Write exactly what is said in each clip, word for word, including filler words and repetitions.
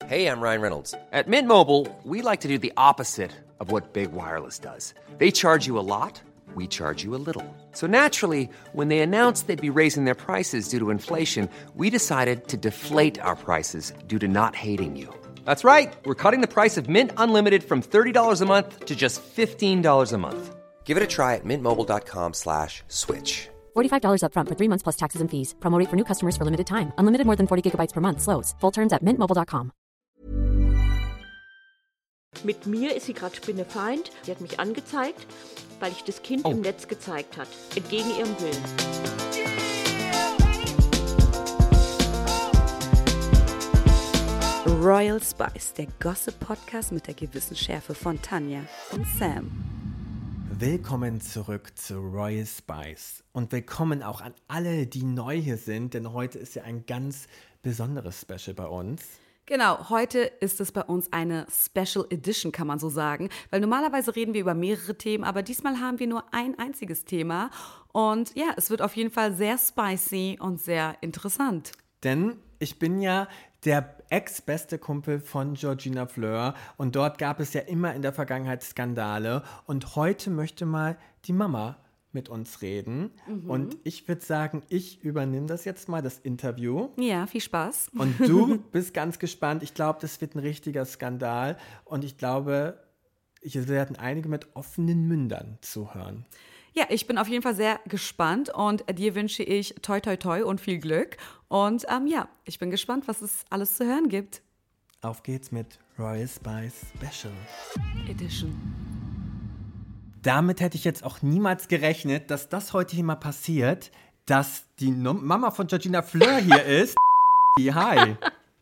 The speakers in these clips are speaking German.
Hey, I'm Ryan Reynolds. At Mint Mobile, we like to do the opposite of what Big Wireless does. They charge you a lot, we charge you a little. So naturally, when they announced they'd be raising their prices due to inflation, we decided to deflate our prices due to not hating you. That's right. We're cutting the price of Mint Unlimited from thirty dollars a month to just fifteen dollars a month. Give it a try at mintmobile.com slash switch. forty-five dollars up front for three months plus taxes and fees. Promo rate for new customers for limited time. Unlimited more than forty gigabytes per month. Slows full terms at mint mobile dot com. Mit mir ist sie gerade Spinnefeind. Sie hat mich angezeigt, weil ich das Kind oh. im Netz gezeigt hat. Entgegen ihrem Willen. Royal Spice, der Gossip-Podcast mit der gewissen Schärfe von Tanja und Sam. Willkommen zurück zu Royal Spice und willkommen auch an alle, die neu hier sind, denn heute ist ja ein ganz besonderes Special bei uns. Genau, heute ist es bei uns eine Special Edition, kann man so sagen, weil normalerweise reden wir über mehrere Themen, aber diesmal haben wir nur ein einziges Thema und ja, es wird auf jeden Fall sehr spicy und sehr interessant. Denn ich bin ja der ex-beste Kumpel von Georgina Fleur und dort gab es ja immer in der Vergangenheit Skandale und heute möchte mal die Mama mit uns reden mhm. und ich würde sagen, ich übernehme das jetzt mal, das Interview. Ja, viel Spaß. Und du bist ganz gespannt. Ich glaube, das wird ein richtiger Skandal und ich glaube, hier werden einige mit offenen Mündern zuhören. Ja, ich bin auf jeden Fall sehr gespannt und dir wünsche ich toi toi toi und viel Glück. Und ähm, ja, ich bin gespannt, was es alles zu hören gibt. Auf geht's mit Royal Spice Special Edition. Damit hätte ich jetzt auch niemals gerechnet, dass das heute hier mal passiert, dass die Mama von Georgina Fleur hier ist. Hi.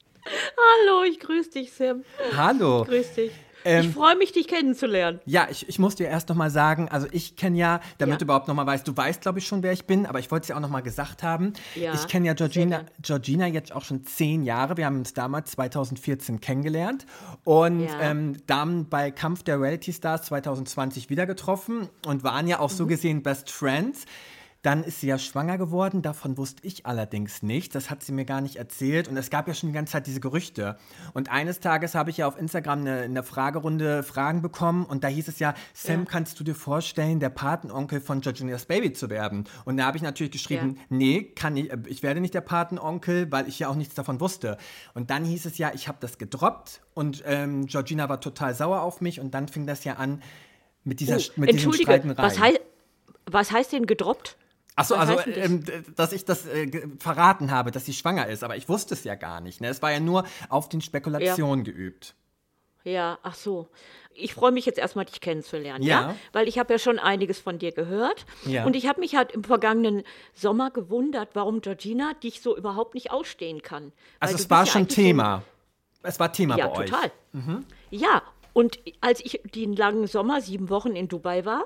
Hallo, ich grüße dich, Sam. Hallo. Grüß dich. Ähm, ich freue mich, dich kennenzulernen. Ja, ich, ich muss dir erst noch mal sagen, also ich kenne ja, damit ja. du überhaupt noch mal weißt, du weißt, glaube ich, schon, wer ich bin, aber ich wollte es ja auch noch mal gesagt haben. Ja, ich kenne ja Georgina, Georgina jetzt auch schon zehn Jahre. Wir haben uns damals zweitausendvierzehn kennengelernt und ja. ähm, dann bei Kampf der Reality Stars zwanzig zwanzig wieder getroffen und waren ja auch mhm. so gesehen Best Friends. Dann ist sie ja schwanger geworden, davon wusste ich allerdings nicht. Das hat sie mir gar nicht erzählt und es gab ja schon die ganze Zeit diese Gerüchte. Und eines Tages habe ich ja auf Instagram eine, eine Fragerunde Fragen bekommen und da hieß es ja, Sam, ja. kannst du dir vorstellen, der Patenonkel von Georginas Baby zu werden? Und da habe ich natürlich geschrieben, ja. nee, kann ich, ich werde nicht der Patenonkel, weil ich ja auch nichts davon wusste. Und dann hieß es ja, ich habe das gedroppt und ähm, Georgina war total sauer auf mich und dann fing das ja an mit dieser oh, mit diesen Streitereien. Was, hei- was heißt denn gedroppt? Achso, also, ähm, dass ich das äh, ge- verraten habe, dass sie schwanger ist, aber ich wusste es ja gar nicht. Ne? Es war ja nur auf den Spekulationen ja. geübt. Ja, ach so. Ich freue mich jetzt erstmal, dich kennenzulernen, ja? ja? Weil ich habe ja schon einiges von dir gehört. Ja. Und ich habe mich halt im vergangenen Sommer gewundert, warum Georgina dich so überhaupt nicht ausstehen kann. Also es war ja schon Thema. So, es war Thema ja, bei euch. Ja, total. Mhm. Ja, und als ich den langen Sommer, sieben Wochen in Dubai war,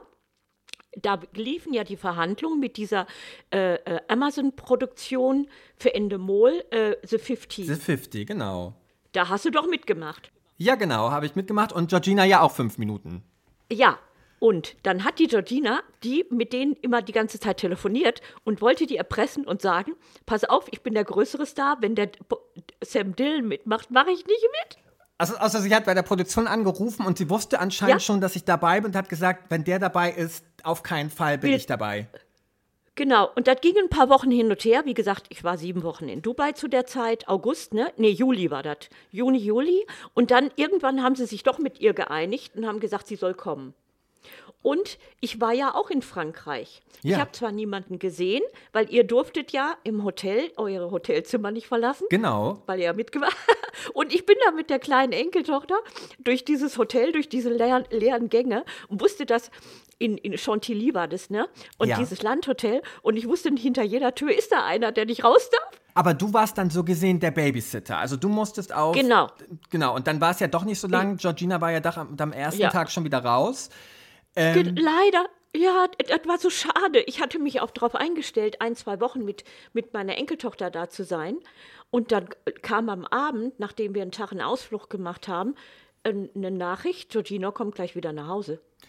da liefen ja die Verhandlungen mit dieser äh, äh, Amazon-Produktion für Endemol, äh, The fünfzig. The fünfzig, genau. Da hast du doch mitgemacht. Ja, genau, habe ich mitgemacht und Georgina ja auch fünf Minuten. Ja, und dann hat die Georgina, die mit denen immer die ganze Zeit telefoniert und wollte die erpressen und sagen, pass auf, ich bin der größere Star, wenn der Sam Dillon mitmacht, mache ich nicht mit. Also, also sie hat bei der Produktion angerufen und sie wusste anscheinend ja. schon, dass ich dabei bin und hat gesagt, wenn der dabei ist, auf keinen Fall bin Wie, ich dabei. Genau, und das ging ein paar Wochen hin und her. Wie gesagt, ich war sieben Wochen in Dubai zu der Zeit, August, ne? Nee, Juli war das. Juni, Juli. Und dann irgendwann haben sie sich doch mit ihr geeinigt und haben gesagt, sie soll kommen. Und ich war ja auch in Frankreich. Ja. Ich habe zwar niemanden gesehen, weil ihr durftet ja im Hotel eure Hotelzimmer nicht verlassen. Genau. Weil ihr ja mitgemacht habt. Und ich bin da mit der kleinen Enkeltochter durch dieses Hotel, durch diese leeren, leeren Gänge und wusste, dass in, in Chantilly war das, ne? Und ja. dieses Landhotel. Und ich wusste, hinter jeder Tür ist da einer, der nicht raus darf. Aber du warst dann so gesehen der Babysitter. Also du musstest auch. Genau. Genau. Und dann war es ja doch nicht so lang. Georgina war ja doch am, am ersten ja. Tag schon wieder raus. Ähm, Leider, ja, das war so schade. Ich hatte mich auch darauf eingestellt, ein, zwei Wochen mit, mit meiner Enkeltochter da zu sein. Und dann kam am Abend, nachdem wir einen Tag einen Ausflug gemacht haben, eine Nachricht, Georgina kommt gleich wieder nach Hause.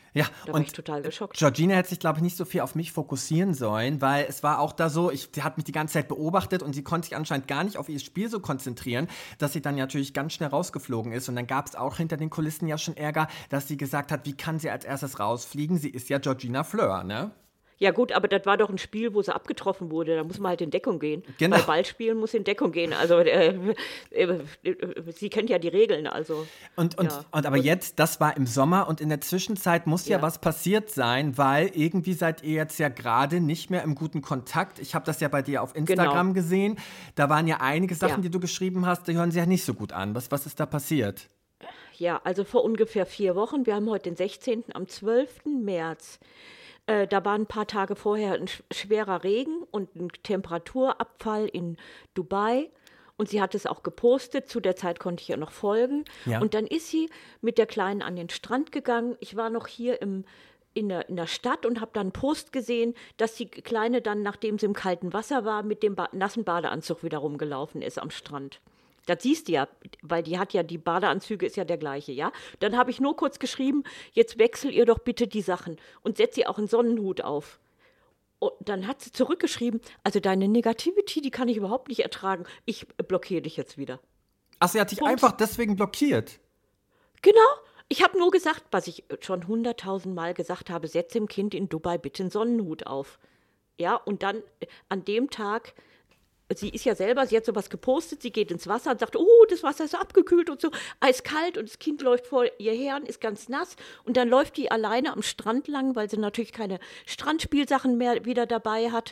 Ja, Da war und ich total geschockt. Georgina hätte sich, glaube ich, nicht so viel auf mich fokussieren sollen, weil es war auch da so, ich, sie hat mich die ganze Zeit beobachtet und sie konnte sich anscheinend gar nicht auf ihr Spiel so konzentrieren, dass sie dann natürlich ganz schnell rausgeflogen ist. Und dann gab es auch hinter den Kulissen ja schon Ärger, dass sie gesagt hat, wie kann sie als erstes rausfliegen? Sie ist ja Georgina Fleur, ne? Ja gut, aber das war doch ein Spiel, wo sie abgetroffen wurde. Da muss man halt in Deckung gehen. Genau. Bei Ballspielen muss in Deckung gehen. Also äh, äh, äh, sie kennt ja die Regeln. Also Und, und, ja. und aber jetzt, das war im Sommer und in der Zwischenzeit muss ja, Ja. was passiert sein, weil irgendwie seid ihr jetzt ja gerade nicht mehr im guten Kontakt. Ich habe das ja bei dir auf Instagram Genau. gesehen. Da waren ja einige Sachen, Ja. die du geschrieben hast, die hören sich ja nicht so gut an. Was, was ist da passiert? Ja, also vor ungefähr vier Wochen. Wir haben heute den sechzehnten Am zwölften März. Äh, da war ein paar Tage vorher ein sch- schwerer Regen und ein Temperaturabfall in Dubai. Und sie hat es auch gepostet. Zu der Zeit konnte ich ihr noch folgen. Ja. Und dann ist sie mit der Kleinen an den Strand gegangen. Ich war noch hier im, in, der, in der Stadt und habe dann einen Post gesehen, dass die Kleine dann, nachdem sie im kalten Wasser war, mit dem ba- nassen Badeanzug wieder rumgelaufen ist am Strand. Das siehst du ja, weil die hat ja, die Badeanzüge ist ja der gleiche, ja. Dann habe ich nur kurz geschrieben, jetzt wechsel ihr doch bitte die Sachen und setz ihr auch einen Sonnenhut auf. Und dann hat sie zurückgeschrieben, also deine Negativity, die kann ich überhaupt nicht ertragen. Ich blockiere dich jetzt wieder. Ach, sie hat dich Punkt. einfach deswegen blockiert. Genau. Ich habe nur gesagt, was ich schon hunderttausend Mal gesagt habe, setz dem Kind in Dubai bitte einen Sonnenhut auf. Ja, und dann äh, an dem Tag, sie ist ja selber, sie hat sowas gepostet, sie geht ins Wasser und sagt, oh, das Wasser ist abgekühlt und so, eiskalt und das Kind läuft vor ihr her und ist ganz nass und dann läuft die alleine am Strand lang, weil sie natürlich keine Strandspielsachen mehr wieder dabei hat.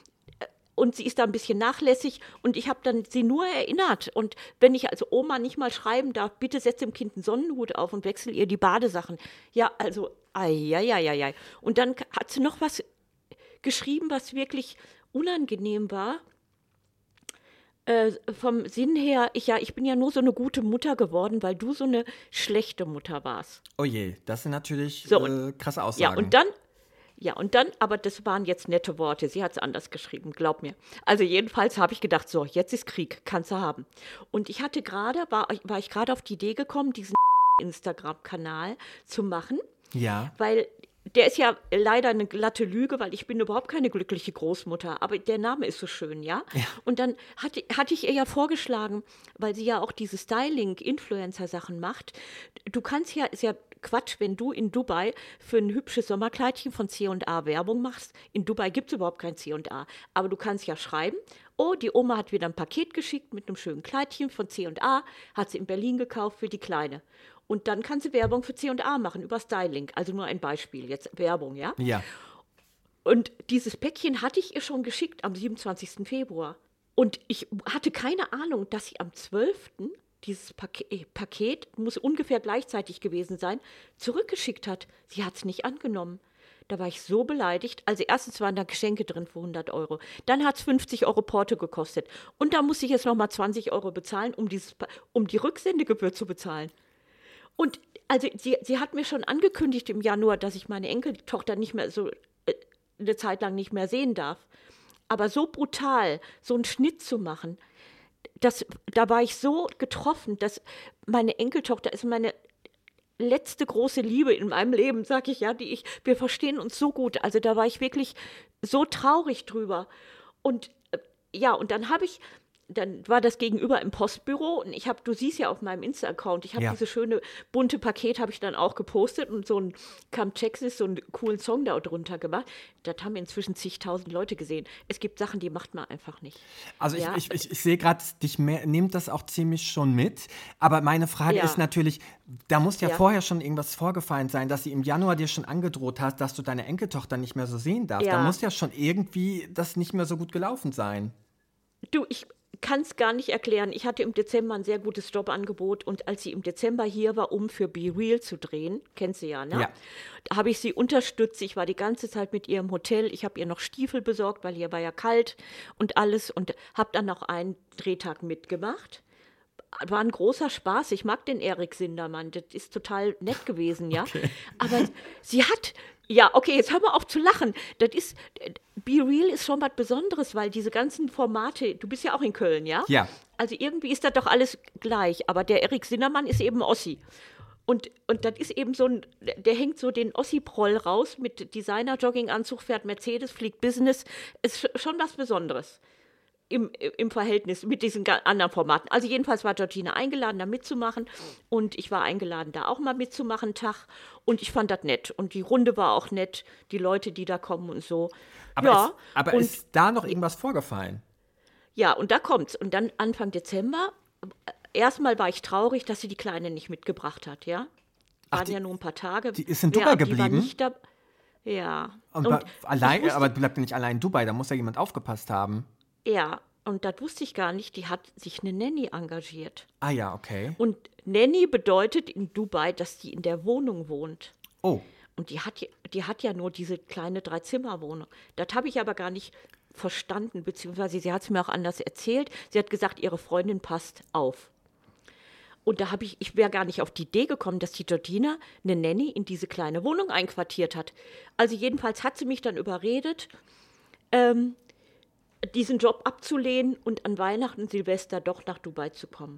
Und sie ist da ein bisschen nachlässig und ich habe dann sie nur erinnert. Und wenn ich als Oma nicht mal schreiben darf, bitte setz dem Kind einen Sonnenhut auf und wechsel ihr die Badesachen. Ja, also, ei, ei, ei, ei, ei. Und dann hat sie noch was geschrieben, was wirklich unangenehm war. Äh, vom Sinn her, ich, ja, ich bin ja nur so eine gute Mutter geworden, weil du so eine schlechte Mutter warst. Oh je, das sind natürlich So, äh, und- krasse Aussagen. Ja, und dann, ja, und dann, aber das waren jetzt nette Worte. Sie hat es anders geschrieben, glaub mir. Also jedenfalls habe ich gedacht, so, jetzt ist Krieg, kannst du haben. Und ich hatte gerade, war, war ich gerade auf die Idee gekommen, diesen Instagram-Kanal zu machen, Ja. weil der ist ja leider eine glatte Lüge, weil ich bin überhaupt keine glückliche Großmutter, aber der Name ist so schön, ja? Und dann hatte, hatte ich ihr ja vorgeschlagen, weil sie ja auch diese Styling-Influencer-Sachen macht, du kannst ja, ist ja Quatsch, wenn du in Dubai für ein hübsches Sommerkleidchen von C und A Werbung machst. In Dubai gibt es überhaupt kein C und A, aber du kannst ja schreiben, oh, die Oma hat wieder ein Paket geschickt mit einem schönen Kleidchen von C und A, hat sie in Berlin gekauft für die Kleine. Und dann kannst du Werbung für C und A machen über Styling. Also nur ein Beispiel, jetzt Werbung, ja? Ja. Und dieses Päckchen hatte ich ihr schon geschickt am siebenundzwanzigsten Februar. Und ich hatte keine Ahnung, dass sie am zwölften dieses Paket, äh, Paket, muss ungefähr gleichzeitig gewesen sein, zurückgeschickt hat. Sie hat es nicht angenommen. Da war ich so beleidigt. Also erstens waren da Geschenke drin für hundert Euro. Dann hat es fünfzig Euro Porto gekostet. Und da musste ich jetzt nochmal zwanzig Euro bezahlen, um, dieses, Pa- um die Rücksendegebühr zu bezahlen. Und also sie, sie hat mir schon angekündigt im Januar, dass ich meine Enkeltochter nicht mehr so äh, eine Zeit lang nicht mehr sehen darf. Aber so brutal, so einen Schnitt zu machen, das, da war ich so getroffen, dass meine Enkeltochter ist meine letzte große Liebe in meinem Leben, sag ich ja, die ich, wir verstehen uns so gut. Also da war ich wirklich so traurig drüber. Und äh, ja, und dann habe ich, dann war das gegenüber im Postbüro und ich habe, du siehst ja auf meinem Insta-Account, ich habe Ja. dieses schöne bunte Paket habe ich dann auch gepostet und so ein Come Texas, so einen coolen Song da drunter gemacht. Das haben inzwischen zigtausend Leute gesehen. Es gibt Sachen, die macht man einfach nicht. Also ich, Ja. ich, ich, ich sehe gerade, dich mehr, nimmt das auch ziemlich schon mit. Aber meine Frage Ja. ist natürlich, da muss ja, Ja. vorher schon irgendwas vorgefallen sein, dass sie im Januar dir schon angedroht hat, dass du deine Enkeltochter nicht mehr so sehen darfst. Da Ja. muss ja schon irgendwie das nicht mehr so gut gelaufen sein. Du, ich kann es gar nicht erklären. Ich hatte im Dezember ein sehr gutes Jobangebot und als sie im Dezember hier war, um für Be Real zu drehen, kennst du ja, ne? Ja. Da habe ich sie unterstützt. Ich war die ganze Zeit mit ihr im Hotel. Ich habe ihr noch Stiefel besorgt, weil hier war ja kalt und alles und habe dann noch einen Drehtag mitgemacht. War ein großer Spaß. Ich mag den Erik Sindermann. Das ist total nett gewesen, ja. Aber sie hat, ja, okay, jetzt hör mal auf zu lachen. Das ist, Be Real ist schon was Besonderes, weil diese ganzen Formate, du bist ja auch in Köln, ja? Ja. Also irgendwie ist das doch alles gleich. Aber der Erik Sindermann ist eben Ossi. Und, und das ist eben so ein, der hängt so den Ossi-Proll raus mit Designer-Jogginganzug, fährt Mercedes, fliegt Business. Ist schon was Besonderes im, im Verhältnis mit diesen anderen Formaten. Also jedenfalls war Georgina eingeladen, da mitzumachen. Und ich war eingeladen, da auch mal mitzumachen, einen Tag. Und ich fand das nett. Und die Runde war auch nett, die Leute, die da kommen und so. Aber, ja, ist, aber und, ist da noch irgendwas vorgefallen? Ja, und da kommt's. Und dann Anfang Dezember, erstmal war ich traurig, dass sie die Kleine nicht mitgebracht hat, ja. Ach, Waren die- ja nur ein paar Tage. die ist in Dubai ja, Die war geblieben? nicht da, ja. Und, Und ba- allein, ich wusste- aber bleibt ja nicht allein in Dubai, da muss ja jemand aufgepasst haben. Ja, und das wusste ich gar nicht. Die hat sich eine Nanny engagiert. Ah ja, okay. Und Nanny bedeutet in Dubai, dass die in der Wohnung wohnt. Oh, Und die hat, ja- die hat ja nur diese kleine Dreizimmerwohnung. Das habe ich aber gar nicht verstanden, beziehungsweise sie hat es mir auch anders erzählt. Sie hat gesagt, ihre Freundin passt auf. Und da habe ich, ich wäre gar nicht auf die Idee gekommen, dass die Georgina eine Nanny in diese kleine Wohnung einquartiert hat. Also jedenfalls hat sie mich dann überredet, ähm, diesen Job abzulehnen und an Weihnachten und Silvester doch nach Dubai zu kommen.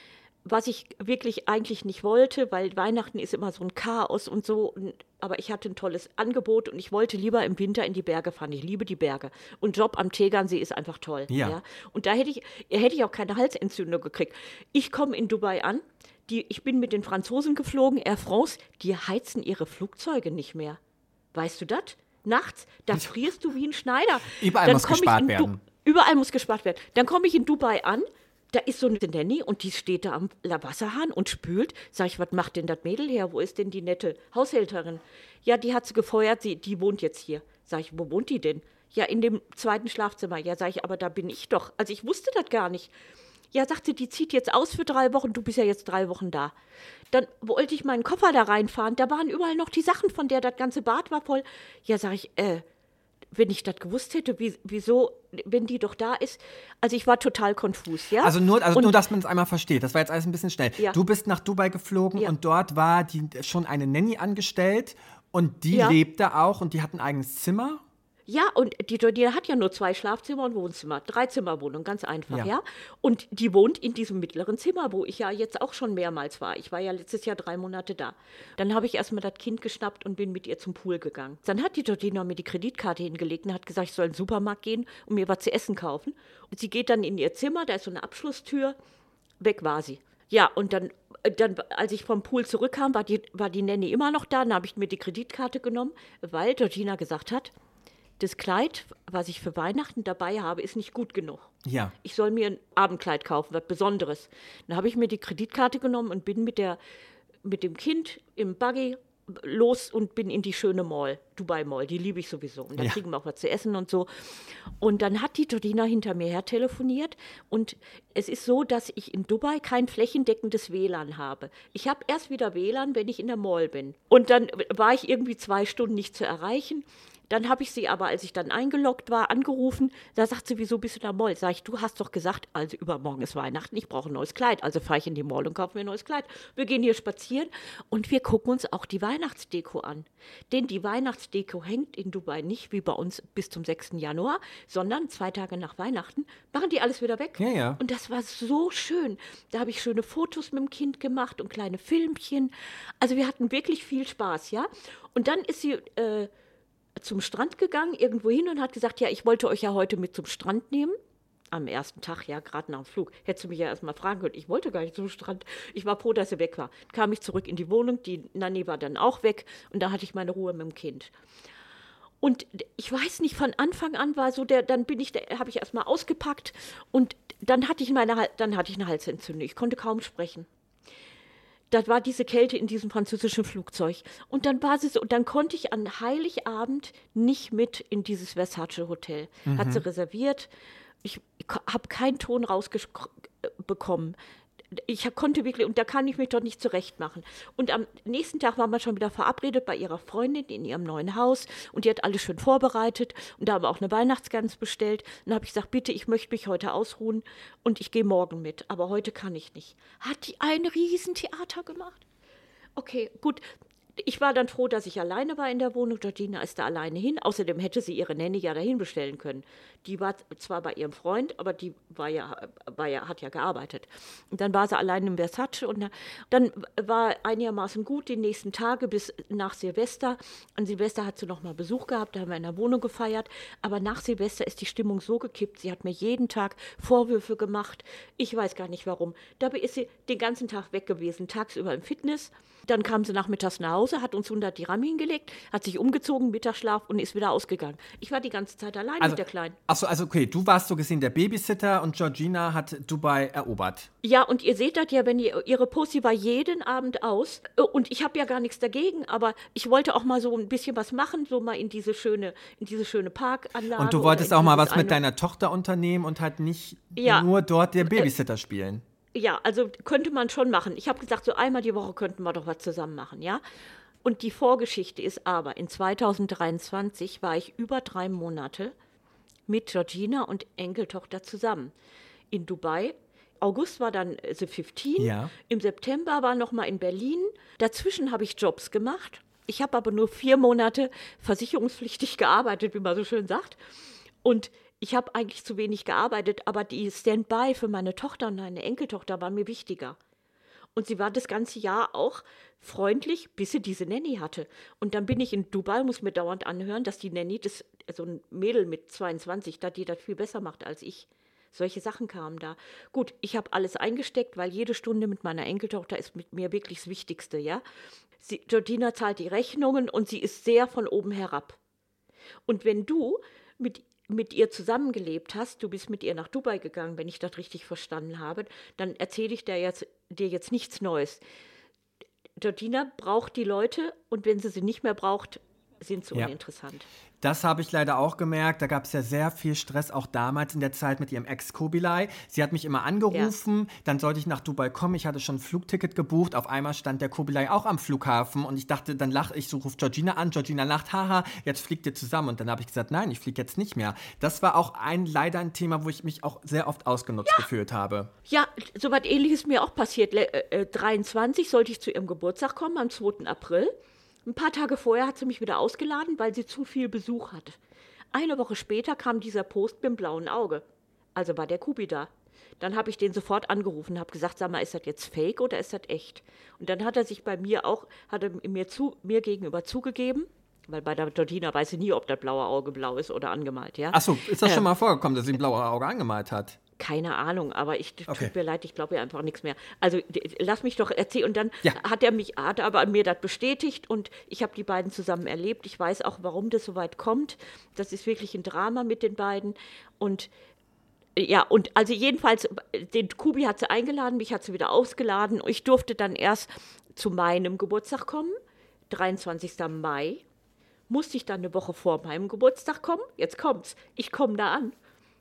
Was ich wirklich eigentlich nicht wollte, weil Weihnachten ist immer so ein Chaos und so. Und, aber ich hatte ein tolles Angebot und ich wollte lieber im Winter in die Berge fahren. Ich liebe die Berge. Und Job am Tegernsee ist einfach toll. Ja. Und da hätte ich, hätte ich auch keine Halsentzündung gekriegt. Ich komme in Dubai an. Die, ich bin mit den Franzosen geflogen, Air France. Die heizen ihre Flugzeuge nicht mehr. Weißt du das? Nachts, da frierst du wie ein Schneider. Überall Dann muss komm ich gespart in Du- werden. Überall muss gespart werden. Dann komme ich in Dubai an, da ist so eine Nanny und die steht da am Wasserhahn und spült. Sag ich, was macht denn das Mädel her? Wo ist denn die nette Haushälterin? Ja, die hat sie gefeuert, sie, die wohnt jetzt hier. Sag ich, wo wohnt die denn? Ja, in dem zweiten Schlafzimmer. Ja, sag ich, aber da bin ich doch. Also ich wusste das gar nicht. Ja, sagte, die zieht jetzt aus für drei Wochen, du bist ja jetzt drei Wochen da. Dann wollte ich meinen Koffer da reinfahren, da waren überall noch die Sachen von der, das ganze Bad war voll. Ja, sag ich, äh, wenn ich das gewusst hätte, wie, wieso, wenn die doch da ist. Also ich war total konfus, ja. Also nur, also Und- nur, dass man es einmal versteht. Das war jetzt alles ein bisschen schnell. Ja. Du bist nach Dubai geflogen Ja. und dort war die, schon eine Nanny angestellt und die Ja. lebte auch und die hat ein eigenes Zimmer. Ja, und die Georgina hat ja nur zwei Schlafzimmer und Wohnzimmer. Dreizimmerwohnung, ganz einfach, Ja. ja. Und die wohnt in diesem mittleren Zimmer, wo ich ja jetzt auch schon mehrmals war. Ich war ja letztes Jahr drei Monate da. Dann habe ich erstmal das Kind geschnappt und bin mit ihr zum Pool gegangen. Dann hat die Georgina mir die Kreditkarte hingelegt und hat gesagt, ich soll in den Supermarkt gehen und mir was zu essen kaufen. Und sie geht dann in ihr Zimmer, da ist so eine Abschlusstür. Weg war sie. Ja, und dann, dann als ich vom Pool zurückkam, war die, war die Nanny immer noch da. Dann habe ich mir die Kreditkarte genommen, weil Georgina gesagt hat, das Kleid, was ich für Weihnachten dabei habe, ist nicht gut genug. Ja. Ich soll mir ein Abendkleid kaufen, was Besonderes. Dann habe ich mir die Kreditkarte genommen und bin mit, der, mit dem Kind im Buggy los und bin in die schöne Mall, Dubai Mall, die liebe ich sowieso. Und da Ja. kriegen wir auch was zu essen und so. Und dann hat die Georgina hinter mir her telefoniert und es ist so, dass ich in Dubai kein flächendeckendes W L A N habe. Ich habe erst wieder W L A N, wenn ich in der Mall bin. Und dann war ich irgendwie zwei Stunden nicht zu erreichen. Dann habe ich sie aber, als ich dann eingeloggt war, angerufen. Da sagt sie, wieso bist du in der Mall? Sag ich, du hast doch gesagt, also übermorgen ist Weihnachten, ich brauche ein neues Kleid. Also fahre ich in die Mall und kaufe mir ein neues Kleid. Wir gehen hier spazieren und wir gucken uns auch die Weihnachtsdeko an. Denn die Weihnachtsdeko hängt in Dubai nicht wie bei uns bis zum sechsten Januar, sondern zwei Tage nach Weihnachten machen die alles wieder weg. Ja, ja. Und das war so schön. Da habe ich schöne Fotos mit dem Kind gemacht und kleine Filmchen. Also wir hatten wirklich viel Spaß, ja. Und dann ist sie äh, zum Strand gegangen, irgendwo hin und hat gesagt, ja, ich wollte euch ja heute mit zum Strand nehmen. Am ersten Tag, ja, gerade nach dem Flug. Hättest du mich ja erst mal fragen können. Ich wollte gar nicht zum Strand. Ich war froh, dass sie weg war. Kam ich zurück in die Wohnung, die Nanny war dann auch weg und da hatte ich meine Ruhe mit dem Kind. Und ich weiß nicht, von Anfang an war so der, dann bin ich, habe ich erst mal ausgepackt und dann hatte ich meine, dann hatte ich eine Halsentzündung. Ich konnte kaum sprechen. Das war diese Kälte in diesem französischen Flugzeug. Und dann war sie so, und dann konnte ich an Heiligabend nicht mit in dieses Versace Hotel. Mhm. Hat sie reserviert. Ich, ich habe keinen Ton rausbekommen. Ich konnte wirklich, und da kann ich mich doch nicht zurecht machen. Und am nächsten Tag waren wir schon wieder verabredet bei ihrer Freundin in ihrem neuen Haus und die hat alles schön vorbereitet und da haben wir auch eine Weihnachtsgans bestellt. Und dann habe ich gesagt, bitte, ich möchte mich heute ausruhen und ich gehe morgen mit, aber heute kann ich nicht. Hat die ein Riesentheater gemacht? Okay, gut. Ich war dann froh, dass ich alleine war in der Wohnung. Georgina ist da alleine hin. Außerdem hätte sie ihre Nanny ja dahin bestellen können. Die war zwar bei ihrem Freund, aber die war ja, war ja, hat ja gearbeitet. Und dann war sie allein im Versace. Und dann war einigermaßen gut die nächsten Tage bis nach Silvester. An Silvester hat sie noch mal Besuch gehabt, da haben wir in der Wohnung gefeiert. Aber nach Silvester ist die Stimmung so gekippt. Sie hat mir jeden Tag Vorwürfe gemacht. Ich weiß gar nicht warum. Dabei ist sie den ganzen Tag weg gewesen, tagsüber im Fitness. Dann kam sie nachmittags nach Hause, hat uns hundert Dirham hingelegt, hat sich umgezogen, Mittagsschlaf und ist wieder ausgegangen. Ich war die ganze Zeit allein also, mit der Kleinen. Achso, also okay, du warst so gesehen der Babysitter und Georgina hat Dubai erobert. Ja, und ihr seht das ja, wenn ihr, ihre Pussy war jeden Abend aus. Und ich habe ja gar nichts dagegen, aber ich wollte auch mal so ein bisschen was machen, so mal in diese schöne, in diese schöne Parkanlage. Und du wolltest auch mal was mit deiner Tochter unternehmen und halt nicht ja, nur dort der Babysitter äh, spielen. Ja, also könnte man schon machen. Ich habe gesagt, so einmal die Woche könnten wir doch was zusammen machen, ja. Und die Vorgeschichte ist aber, in zweitausenddreiundzwanzig war ich über drei Monate mit Georgina und Enkeltochter zusammen in Dubai. August war dann The fünfzehn, ja. Im September war noch mal in Berlin. Dazwischen habe ich Jobs gemacht. Ich habe aber nur vier Monate versicherungspflichtig gearbeitet, wie man so schön sagt. Und ich habe eigentlich zu wenig gearbeitet, aber die Standby für meine Tochter und meine Enkeltochter war mir wichtiger. Und sie war das ganze Jahr auch freundlich, bis sie diese Nanny hatte. Und dann bin ich in Dubai, muss mir dauernd anhören, dass die Nanny, das, so ein Mädel mit zweiundzwanzig, dass die das viel besser macht als ich. Solche Sachen kamen da. Gut, ich habe alles eingesteckt, weil jede Stunde mit meiner Enkeltochter ist mit mir wirklich das Wichtigste, ja. Sie, Georgina zahlt die Rechnungen und sie ist sehr von oben herab. Und wenn du mit mit ihr zusammengelebt hast, du bist mit ihr nach Dubai gegangen, wenn ich das richtig verstanden habe, dann erzähle ich dir jetzt, dir jetzt nichts Neues. Georgina braucht die Leute und wenn sie sie nicht mehr braucht, sind sie ja. uninteressant. Das habe ich leider auch gemerkt. Da gab es ja sehr viel Stress, auch damals in der Zeit mit ihrem Ex Kubilay. Sie hat mich immer angerufen, ja. Dann sollte ich nach Dubai kommen. Ich hatte schon ein Flugticket gebucht. Auf einmal stand der Kubilay auch am Flughafen und ich dachte, dann lache ich, so ruft Georgina an. Georgina lacht, haha, jetzt fliegt ihr zusammen. Und dann habe ich gesagt, nein, ich fliege jetzt nicht mehr. Das war auch ein leider ein Thema, wo ich mich auch sehr oft ausgenutzt ja. gefühlt habe. Ja, so was Ähnliches ist mir auch passiert. Äh, dreiundzwanzig sollte ich zu ihrem Geburtstag kommen, am zweiten April. Ein paar Tage vorher hat sie mich wieder ausgeladen, weil sie zu viel Besuch hatte. Eine Woche später kam dieser Post mit dem blauen Auge. Also war der Kubi da. Dann habe ich den sofort angerufen und habe gesagt, sag mal, ist das jetzt fake oder ist das echt? Und dann hat er sich bei mir auch, hat er mir, zu, mir gegenüber zugegeben, weil bei der Georgina weiß sie nie, ob das blaue Auge blau ist oder angemalt, ja. Achso, ist das äh, schon mal vorgekommen, dass sie ein blaues Auge angemalt hat? Keine Ahnung, aber ich okay. tut mir leid, ich glaube ihr einfach nichts mehr. Also lass mich doch erzählen. Und dann ja. hat er mich, hat aber mir das bestätigt und ich habe die beiden zusammen erlebt. Ich weiß auch, warum das so weit kommt. Das ist wirklich ein Drama mit den beiden. Und ja, und also jedenfalls, den Kubi hat sie eingeladen, mich hat sie wieder ausgeladen. Ich durfte dann erst zu meinem Geburtstag kommen, dreiundzwanzigsten Mai. Musste ich dann eine Woche vor meinem Geburtstag kommen. Jetzt kommt's, ich komme da an.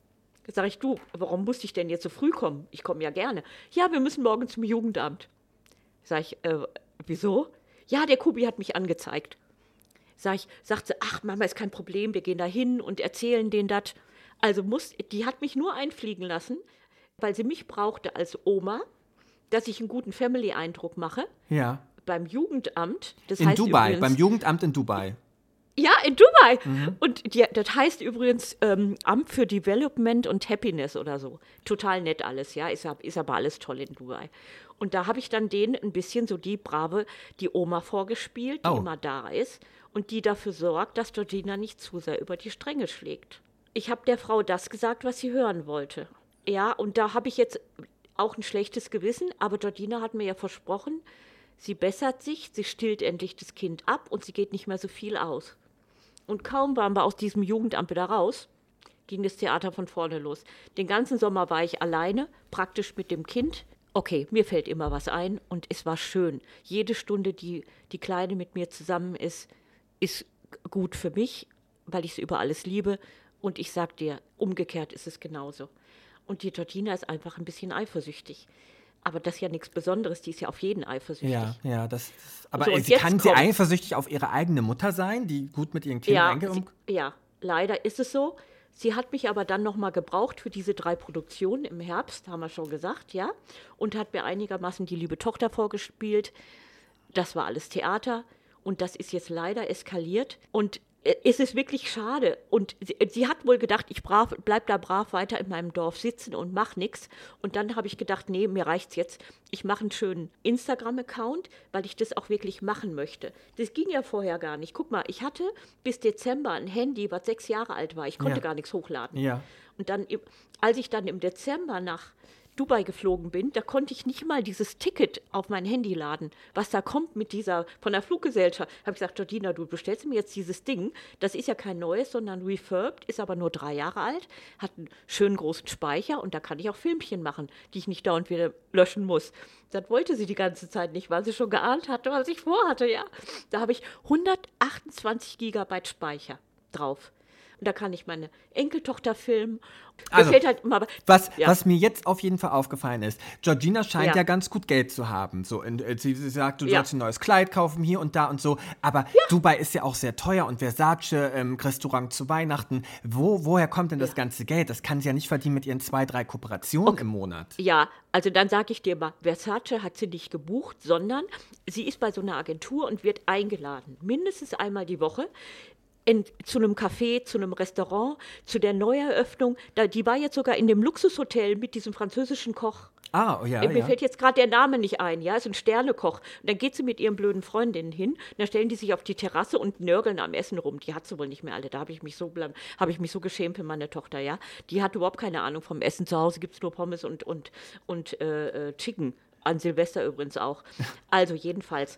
Sag ich, du, warum musste ich denn jetzt so früh kommen? Ich komme ja gerne. Ja, wir müssen morgen zum Jugendamt. Sag ich, äh, wieso? Ja, der Kubi hat mich angezeigt. Sag ich, sagt sie, ach, Mama, ist kein Problem, wir gehen da hin und erzählen denen das. Also muss, die hat mich nur einfliegen lassen, weil sie mich brauchte als Oma, dass ich einen guten Family-Eindruck mache. Ja. Beim Jugendamt. Das in heißt Dubai, übrigens, beim Jugendamt in Dubai. Ja, in Dubai. Mhm. Und die, das heißt übrigens ähm, Amt für Development und Happiness oder so. Total nett alles, ja. Ist, ist aber alles toll in Dubai. Und da habe ich dann denen ein bisschen so die brave, die Oma vorgespielt, die oh. immer da ist und die dafür sorgt, dass Georgina nicht zu sehr über die Stränge schlägt. Ich habe der Frau das gesagt, was sie hören wollte. Ja, und da habe ich jetzt auch ein schlechtes Gewissen, aber Georgina hat mir ja versprochen, sie bessert sich, sie stillt endlich das Kind ab und sie geht nicht mehr so viel aus. Und kaum waren wir aus diesem Jugendamt wieder raus, ging das Theater von vorne los. Den ganzen Sommer war ich alleine, praktisch mit dem Kind. Okay, mir fällt immer was ein und es war schön. Jede Stunde, die die Kleine mit mir zusammen ist, ist gut für mich, weil ich sie über alles liebe. Und ich sag dir, umgekehrt ist es genauso. Und die Georgina ist einfach ein bisschen eifersüchtig. Aber das ist ja nichts Besonderes, die ist ja auf jeden eifersüchtig. Ja, ja, das, aber so, sie kann sie eifersüchtig auf ihre eigene Mutter sein, die gut mit ihren Kindern ja, umgeht? Ja, leider ist es so. Sie hat mich aber dann nochmal gebraucht für diese drei Produktionen im Herbst, haben wir schon gesagt, ja. Und hat mir einigermaßen die liebe Tochter vorgespielt. Das war alles Theater. Und das ist jetzt leider eskaliert. Und es ist wirklich schade. Und sie, sie hat wohl gedacht, ich brav, bleib da brav weiter in meinem Dorf sitzen und mach nichts. Und dann habe ich gedacht, nee, mir reicht's jetzt. Ich mache einen schönen Instagram-Account, weil ich das auch wirklich machen möchte. Das ging ja vorher gar nicht. Guck mal, ich hatte bis Dezember ein Handy, was sechs Jahre alt war. Ich konnte Ja. gar nichts hochladen. Ja. Und dann, im- als ich dann im Dezember nach Dubai geflogen bin, da konnte ich nicht mal dieses Ticket auf mein Handy laden, was da kommt mit dieser, von der Fluggesellschaft. Habe ich gesagt, Georgina, du bestellst mir jetzt dieses Ding, das ist ja kein neues, sondern refurbed, ist aber nur drei Jahre alt, hat einen schönen großen Speicher und da kann ich auch Filmchen machen, die ich nicht dauernd wieder löschen muss. Das wollte sie die ganze Zeit nicht, weil sie schon geahnt hatte, was ich vorhatte, ja. Da habe ich hundertachtundzwanzig Gigabyte Speicher drauf. Und da kann ich meine Enkeltochter filmen. Mir Also, fällt halt immer, Was, ja. was mir jetzt auf jeden Fall aufgefallen ist, Georgina scheint ja, Ja. ganz gut Geld zu haben. So, in, äh, sie, sie sagt, du Ja. sollst ein neues Kleid kaufen hier und da und so. Aber Dubai ist ja auch sehr teuer und Versace, ähm, Restaurant zu Weihnachten. Wo, woher kommt denn das ganze Geld? Das kann sie ja nicht verdienen mit ihren zwei, drei Kooperationen im Monat. Ja, also dann sage ich dir mal, Versace hat sie nicht gebucht, sondern sie ist bei so einer Agentur und wird eingeladen, mindestens einmal die Woche. In, zu einem Café, zu einem Restaurant, zu der Neueröffnung. Da, die war jetzt sogar in dem Luxushotel mit diesem französischen Koch. Ah, oh ja, Mir ja. fällt jetzt gerade der Name nicht ein, ja, ist ein Sternekoch. Und dann geht sie mit ihren blöden Freundinnen hin, und dann stellen die sich auf die Terrasse und nörgeln am Essen rum. Die hat sie wohl nicht mehr alle. Da habe ich mich so blam- habe ich mich so geschämt für meine Tochter, ja. Die hat überhaupt keine Ahnung vom Essen. Zu Hause gibt es nur Pommes und, und, und äh, äh, Chicken. An Silvester übrigens auch. Also jedenfalls.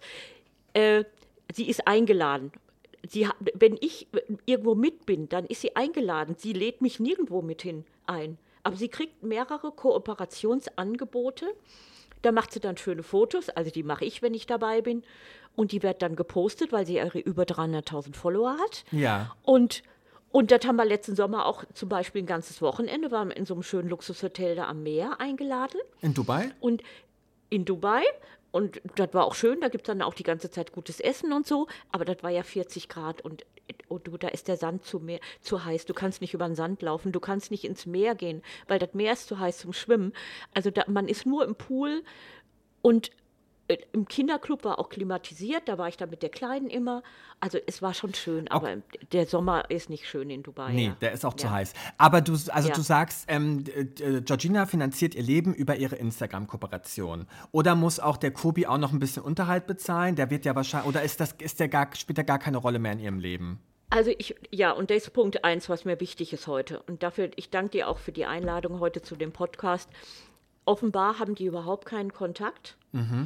Äh, sie ist eingeladen. Sie, ha- wenn ich irgendwo mit bin, dann ist sie eingeladen. Sie lädt mich nirgendwo mit hin ein. Aber sie kriegt mehrere Kooperationsangebote. Da macht sie dann schöne Fotos, also die mache ich, wenn ich dabei bin. Und die wird dann gepostet, weil sie ihre über dreihunderttausend Follower hat. Ja. Und, und das haben wir letzten Sommer auch zum Beispiel ein ganzes Wochenende, waren wir in so einem schönen Luxushotel da am Meer eingeladen. In Dubai? Und in Dubai. Und das war auch schön, da gibt es dann auch die ganze Zeit gutes Essen und so. Aber das war ja vierzig Grad und, und du, da ist der Sand zu, mehr, zu heiß. Du kannst nicht über den Sand laufen, du kannst nicht ins Meer gehen, weil das Meer ist zu heiß zum Schwimmen. Also da, man ist nur im Pool und äh, im Kinderclub war auch klimatisiert, da war ich dann mit der Kleinen immer. Also es war schon schön, aber der Sommer ist nicht schön in Dubai. Nee, ja. der ist auch zu Ja. heiß. Aber du, also Ja. du sagst, ähm, äh, Georgina finanziert ihr Leben über ihre Instagram-Kooperation. Oder muss auch der Kobi auch noch ein bisschen Unterhalt bezahlen? Der wird ja wahrscheinlich, oder ist das, ist der gar, spielt der gar keine Rolle mehr in ihrem Leben? Also ich, ja, und das ist Punkt eins, was mir wichtig ist heute. Und dafür, ich danke dir auch für die Einladung heute zu dem Podcast. Offenbar haben die überhaupt keinen Kontakt.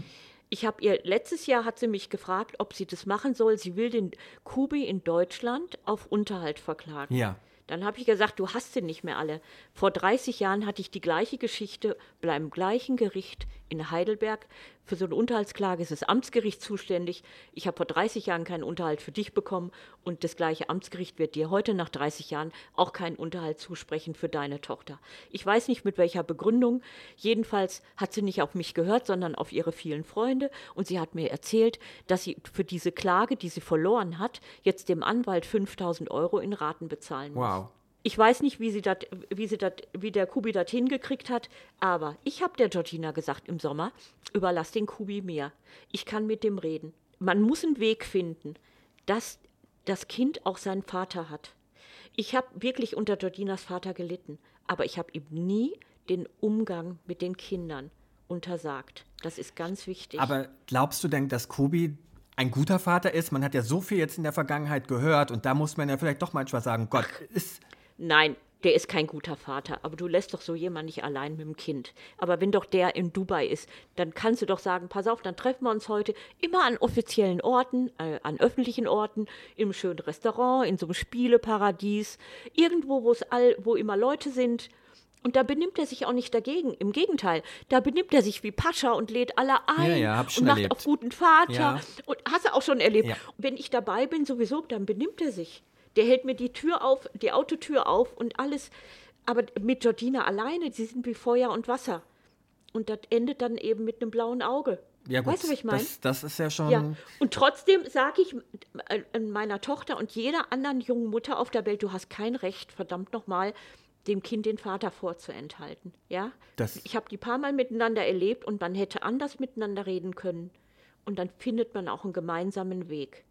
Ich habe ihr, letztes Jahr hat sie mich gefragt, ob sie das machen soll. Sie will den Kubi in Deutschland auf Unterhalt verklagen. Ja. Dann habe ich gesagt, du hast sie nicht mehr alle. Vor dreißig Jahren hatte ich die gleiche Geschichte beim gleichen Gericht in Heidelberg. Für so eine Unterhaltsklage ist das Amtsgericht zuständig. Ich habe vor dreißig Jahren keinen Unterhalt für dich bekommen und das gleiche Amtsgericht wird dir heute nach dreißig Jahren auch keinen Unterhalt zusprechen für deine Tochter. Ich weiß nicht mit welcher Begründung. Jedenfalls hat sie nicht auf mich gehört, sondern auf ihre vielen Freunde und sie hat mir erzählt, dass sie für diese Klage, die sie verloren hat, jetzt dem Anwalt fünftausend Euro in Raten bezahlen muss. Wow. Ich weiß nicht, wie sie dat, wie sie dat, wie der Kubi das hingekriegt hat, aber ich habe der Georgina gesagt im Sommer, überlass den Kubi mir. Ich kann mit dem reden. Man muss einen Weg finden, dass das Kind auch seinen Vater hat. Ich habe wirklich unter Georginas Vater gelitten, aber ich habe ihm nie den Umgang mit den Kindern untersagt. Das ist ganz wichtig. Aber glaubst du denn, dass Kobi ein guter Vater ist? Man hat ja so viel jetzt in der Vergangenheit gehört und da muss man ja vielleicht doch manchmal sagen, Gott, ist... Nein, der ist kein guter Vater, aber du lässt doch so jemanden nicht allein mit dem Kind. Aber wenn doch der in Dubai ist, dann kannst du doch sagen, pass auf, dann treffen wir uns heute immer an offiziellen Orten, äh, an öffentlichen Orten, im schönen Restaurant, in so einem Spieleparadies, irgendwo, wo es all, wo immer Leute sind. Und da benimmt er sich auch nicht dagegen. Im Gegenteil, da benimmt er sich wie Pascha und lädt alle ein Ja, ja, hab ich schon und macht erlebt. auf guten Vater. Ja. Und hast du auch schon erlebt. Ja. Wenn ich dabei bin, sowieso, dann benimmt er sich. Der hält mir die Tür auf, die Autotür auf und alles. Aber mit Georgina alleine, sie sind wie Feuer und Wasser. Und das endet dann eben mit einem blauen Auge. Ja gut, Weißt du, was ich meine? das, das ist ja schon... Ja, und trotzdem sage ich äh, meiner Tochter und jeder anderen jungen Mutter auf der Welt, du hast kein Recht, verdammt nochmal, dem Kind den Vater vorzuenthalten. Ja? Das- Ich habe die paar Mal miteinander erlebt und man hätte anders miteinander reden können. Und dann findet man auch einen gemeinsamen Weg.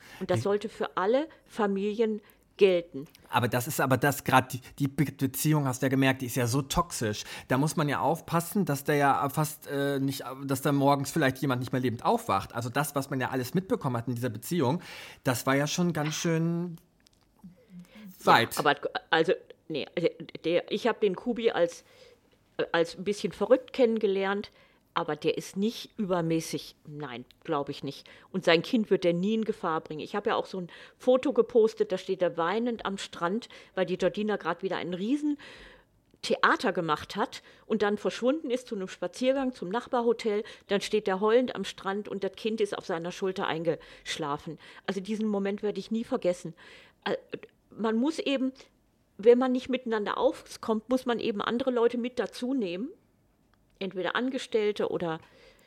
Und das sollte für alle Familien gelten. Aber das ist aber das gerade, die, die Be- Beziehung, hast du ja gemerkt, die ist ja so toxisch. Da muss man ja aufpassen, dass der ja fast äh, nicht, dass da morgens vielleicht jemand nicht mehr lebend aufwacht. Also das, was man ja alles mitbekommen hat in dieser Beziehung, das war ja schon ganz schön weit. Ja, aber also, nee, der, ich habe den Kubi als, als ein bisschen verrückt kennengelernt, aber der ist nicht übermäßig, nein, glaube ich nicht. Und sein Kind wird er nie in Gefahr bringen. Ich habe ja auch so ein Foto gepostet, da steht er weinend am Strand, weil die Georgina gerade wieder einen riesen Theater gemacht hat und dann verschwunden ist zu einem Spaziergang zum Nachbarhotel. Dann steht er heulend am Strand und das Kind ist auf seiner Schulter eingeschlafen. Also diesen Moment werde ich nie vergessen. Man muss eben, wenn man nicht miteinander auskommt, muss man eben andere Leute mit dazu nehmen. Entweder Angestellte oder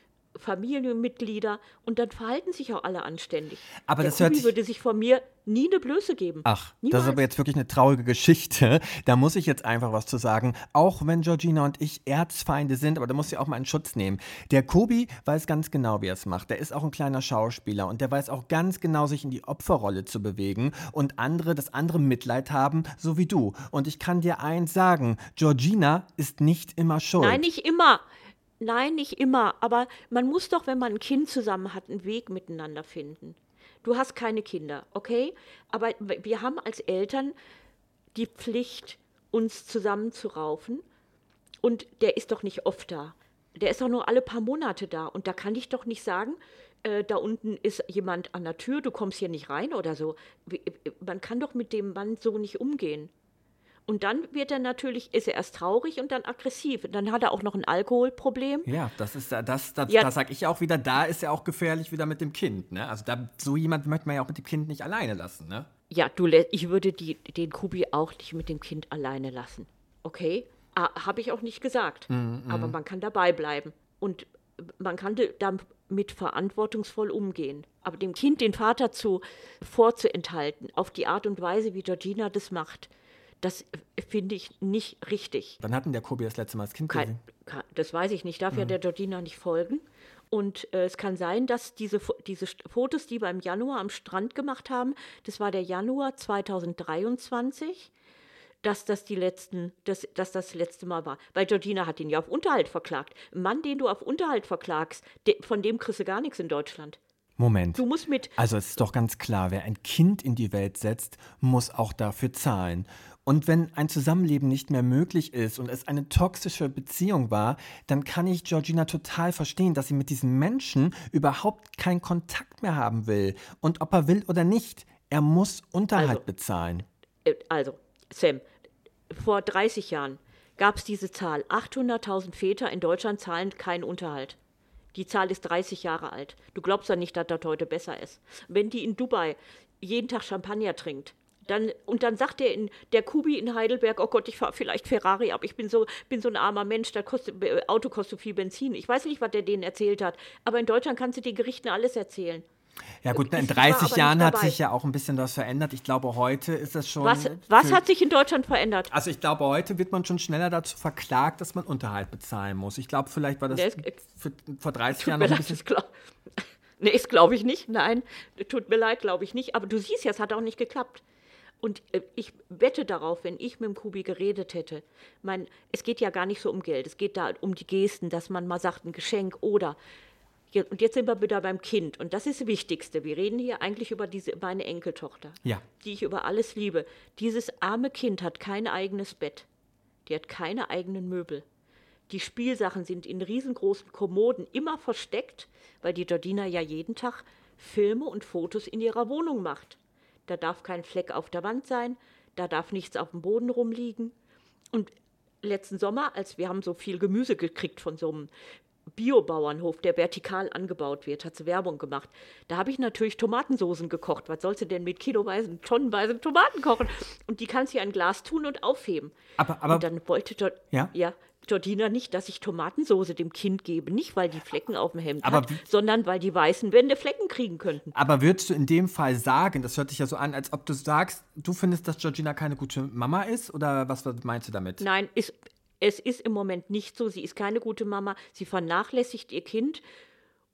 Familienmitglieder und dann verhalten sich auch alle anständig. Aber der das hört Kubi sich- würde sich von mir nie eine Blöße geben. Ach, Niemals. das ist aber jetzt wirklich eine traurige Geschichte. Da muss ich jetzt einfach was zu sagen. Auch wenn Georgina und ich Erzfeinde sind, aber da muss sie auch mal einen Schutz nehmen. Der Kubi weiß ganz genau, wie er es macht. Der ist auch ein kleiner Schauspieler und der weiß auch ganz genau, sich in die Opferrolle zu bewegen und andere, dass andere Mitleid haben, so wie du. Und ich kann dir eins sagen, Georgina ist nicht immer schuld. Nein, nicht immer. Nein, nicht immer. Aber man muss doch, wenn man ein Kind zusammen hat, einen Weg miteinander finden. Du hast keine Kinder, okay? Aber wir haben als Eltern die Pflicht, uns zusammenzuraufen. Und der ist doch nicht oft da. Der ist doch nur alle paar Monate da. Und da kann ich doch nicht sagen, äh, da unten ist jemand an der Tür, du kommst hier nicht rein oder so. Wie- Man kann doch mit dem Mann so nicht umgehen. Und dann wird er natürlich, ist er erst traurig und dann aggressiv. Und dann hat er auch noch ein Alkoholproblem. Ja, das ist da- das, das, Ja. das sag ich auch wieder, da ist er auch gefährlich wieder mit dem Kind. Ne? Also da, so jemand möchte man ja auch mit dem Kind nicht alleine lassen. Ne? Ja, du, lä- ich würde die, den Kubi auch nicht mit dem Kind alleine lassen. Okay? Ah, habe ich auch nicht gesagt. Aber man kann dabei bleiben. Und man kann de- damit verantwortungsvoll umgehen. Aber dem Kind den Vater zu vorzuenthalten, auf die Art und Weise, wie Georgina das macht, das äh, finde ich nicht richtig. Wann hat denn der Kubi das letzte Mal das Kind Kein, gesehen? kein, das weiß ich nicht, darf ja der Georgina nicht folgen. Und äh, es kann sein, dass diese, Fo- diese St- Fotos, die wir im Januar am Strand gemacht haben, das war der Januar zweitausenddreiundzwanzig, dass das die letzten, dass, dass das letzte Mal war. Weil Georgina hat ihn ja auf Unterhalt verklagt. Ein Mann, den du auf Unterhalt verklagst, de, von dem kriegst du gar nichts in Deutschland. Moment. Du musst mit, Also es ist doch ganz klar, wer ein Kind in die Welt setzt, muss auch dafür zahlen. Und wenn ein Zusammenleben nicht mehr möglich ist und es eine toxische Beziehung war, dann kann ich Georgina total verstehen, dass sie mit diesem Menschen überhaupt keinen Kontakt mehr haben will. Und ob er will oder nicht, er muss Unterhalt Also, bezahlen. äh, also, Sam, vor dreißig Jahren gab es diese Zahl. achthunderttausend Väter in Deutschland zahlen keinen Unterhalt. Die Zahl ist dreißig Jahre alt. Du glaubst ja nicht, dass das heute besser ist. Wenn die in Dubai jeden Tag Champagner trinkt, dann, und dann sagt der, in, der Kubi in Heidelberg, oh Gott, ich fahre vielleicht Ferrari, aber ich bin so, bin so ein armer Mensch, das kostet, äh, Auto kostet viel Benzin. Ich weiß nicht, was der denen erzählt hat, aber in Deutschland kannst du den Gerichten alles erzählen. Ja gut, in ich war aber dreißig nicht Jahren hat dabei. sich ja auch ein bisschen was verändert. Ich glaube, heute ist das schon... Was, was für- hat sich in Deutschland verändert? Also ich glaube, heute wird man schon schneller dazu verklagt, dass man Unterhalt bezahlen muss. Ich glaube, vielleicht war das Nee, es- für, vor dreißig Tut Jahren mir noch ein leid, bisschen... das glaub, nee, das glaube ich nicht. Nein, tut mir leid, glaube ich nicht. Aber du siehst ja, es hat auch nicht geklappt. Und äh, ich wette darauf, wenn ich mit dem Kubi geredet hätte, mein, es geht ja gar nicht so um Geld, es geht da um die Gesten, dass man mal sagt, ein Geschenk oder. Ja, und jetzt sind wir wieder beim Kind. Und das ist das Wichtigste. Wir reden hier eigentlich über diese, meine Enkeltochter, Ja. die ich über alles liebe. Dieses arme Kind hat kein eigenes Bett. Die hat keine eigenen Möbel. Die Spielsachen sind in riesengroßen Kommoden immer versteckt, weil die Georgina ja jeden Tag Filme und Fotos in ihrer Wohnung macht. Da darf kein Fleck auf der Wand sein, da darf nichts auf dem Boden rumliegen. Und letzten Sommer, als wir haben so viel Gemüse gekriegt von so einem Biobauernhof, der vertikal angebaut wird, hat sie Werbung gemacht. Da habe ich natürlich Tomatensoßen gekocht. Was sollst du denn mit kiloweisen, tonnenweisen Tomaten kochen? Und die kannst du in ein Glas tun und aufheben. Aber- aber- und dann wollte Gio- Ja? ja, Georgina nicht, dass ich Tomatensoße dem Kind gebe. Nicht, weil die Flecken auf dem Hemd Aber hat, wie- sondern weil die weißen Wände Flecken kriegen könnten. Aber würdest du in dem Fall sagen, das hört sich ja so an, als ob du sagst, du findest, dass Georgina keine gute Mama ist? Oder was meinst du damit? Nein, ist, es ist im Moment nicht so. Sie ist keine gute Mama. Sie vernachlässigt ihr Kind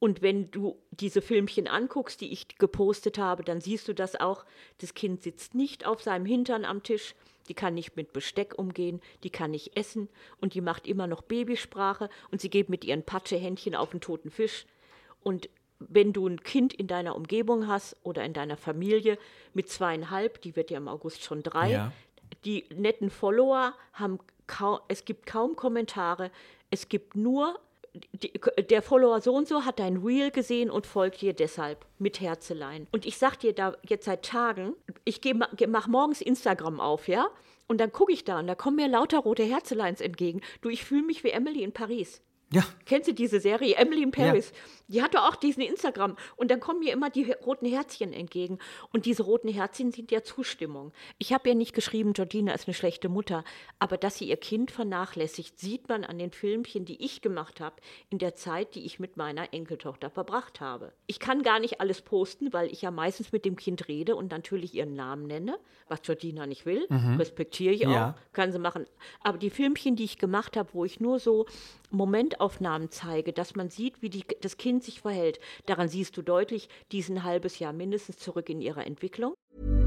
Und wenn du diese Filmchen anguckst, die ich gepostet habe, dann siehst du das auch. Das Kind sitzt nicht auf seinem Hintern am Tisch, die kann nicht mit Besteck umgehen, die kann nicht essen und die macht immer noch Babysprache und sie geht mit ihren Patschehändchen auf einen toten Fisch. Und wenn du ein Kind in deiner Umgebung hast oder in deiner Familie mit zweieinhalb, die wird ja im August schon drei, Ja. die netten Follower haben kaum, es gibt kaum Kommentare, es gibt nur, die, der Follower so und so hat dein Reel gesehen und folgt dir deshalb mit Herzelein. Und ich sag dir da jetzt seit Tagen, ich geh, mach morgens Instagram auf, ja, und dann gucke ich da und da kommen mir lauter rote Herzeleins entgegen. Du, ich fühle mich wie Emily in Paris. Ja. Kennst du diese Serie, Emily in Paris? Ja. Die hat doch auch diesen Instagram. Und dann kommen mir immer die roten Herzchen entgegen. Und diese roten Herzchen sind ja Zustimmung. Ich habe ja nicht geschrieben, Georgina ist eine schlechte Mutter. Aber dass sie ihr Kind vernachlässigt, sieht man an den Filmchen, die ich gemacht habe, in der Zeit, die ich mit meiner Enkeltochter verbracht habe. Ich kann gar nicht alles posten, weil ich ja meistens mit dem Kind rede und natürlich ihren Namen nenne, was Georgina nicht will. Mhm. Respektiere ich auch. Ja. Kann sie machen. Aber die Filmchen, die ich gemacht habe, wo ich nur so Momentaufnahmen zeige, dass man sieht, wie die, das Kind sich verhält. Daran siehst du deutlich, die ist ein halbes Jahr mindestens zurück in ihrer Entwicklung.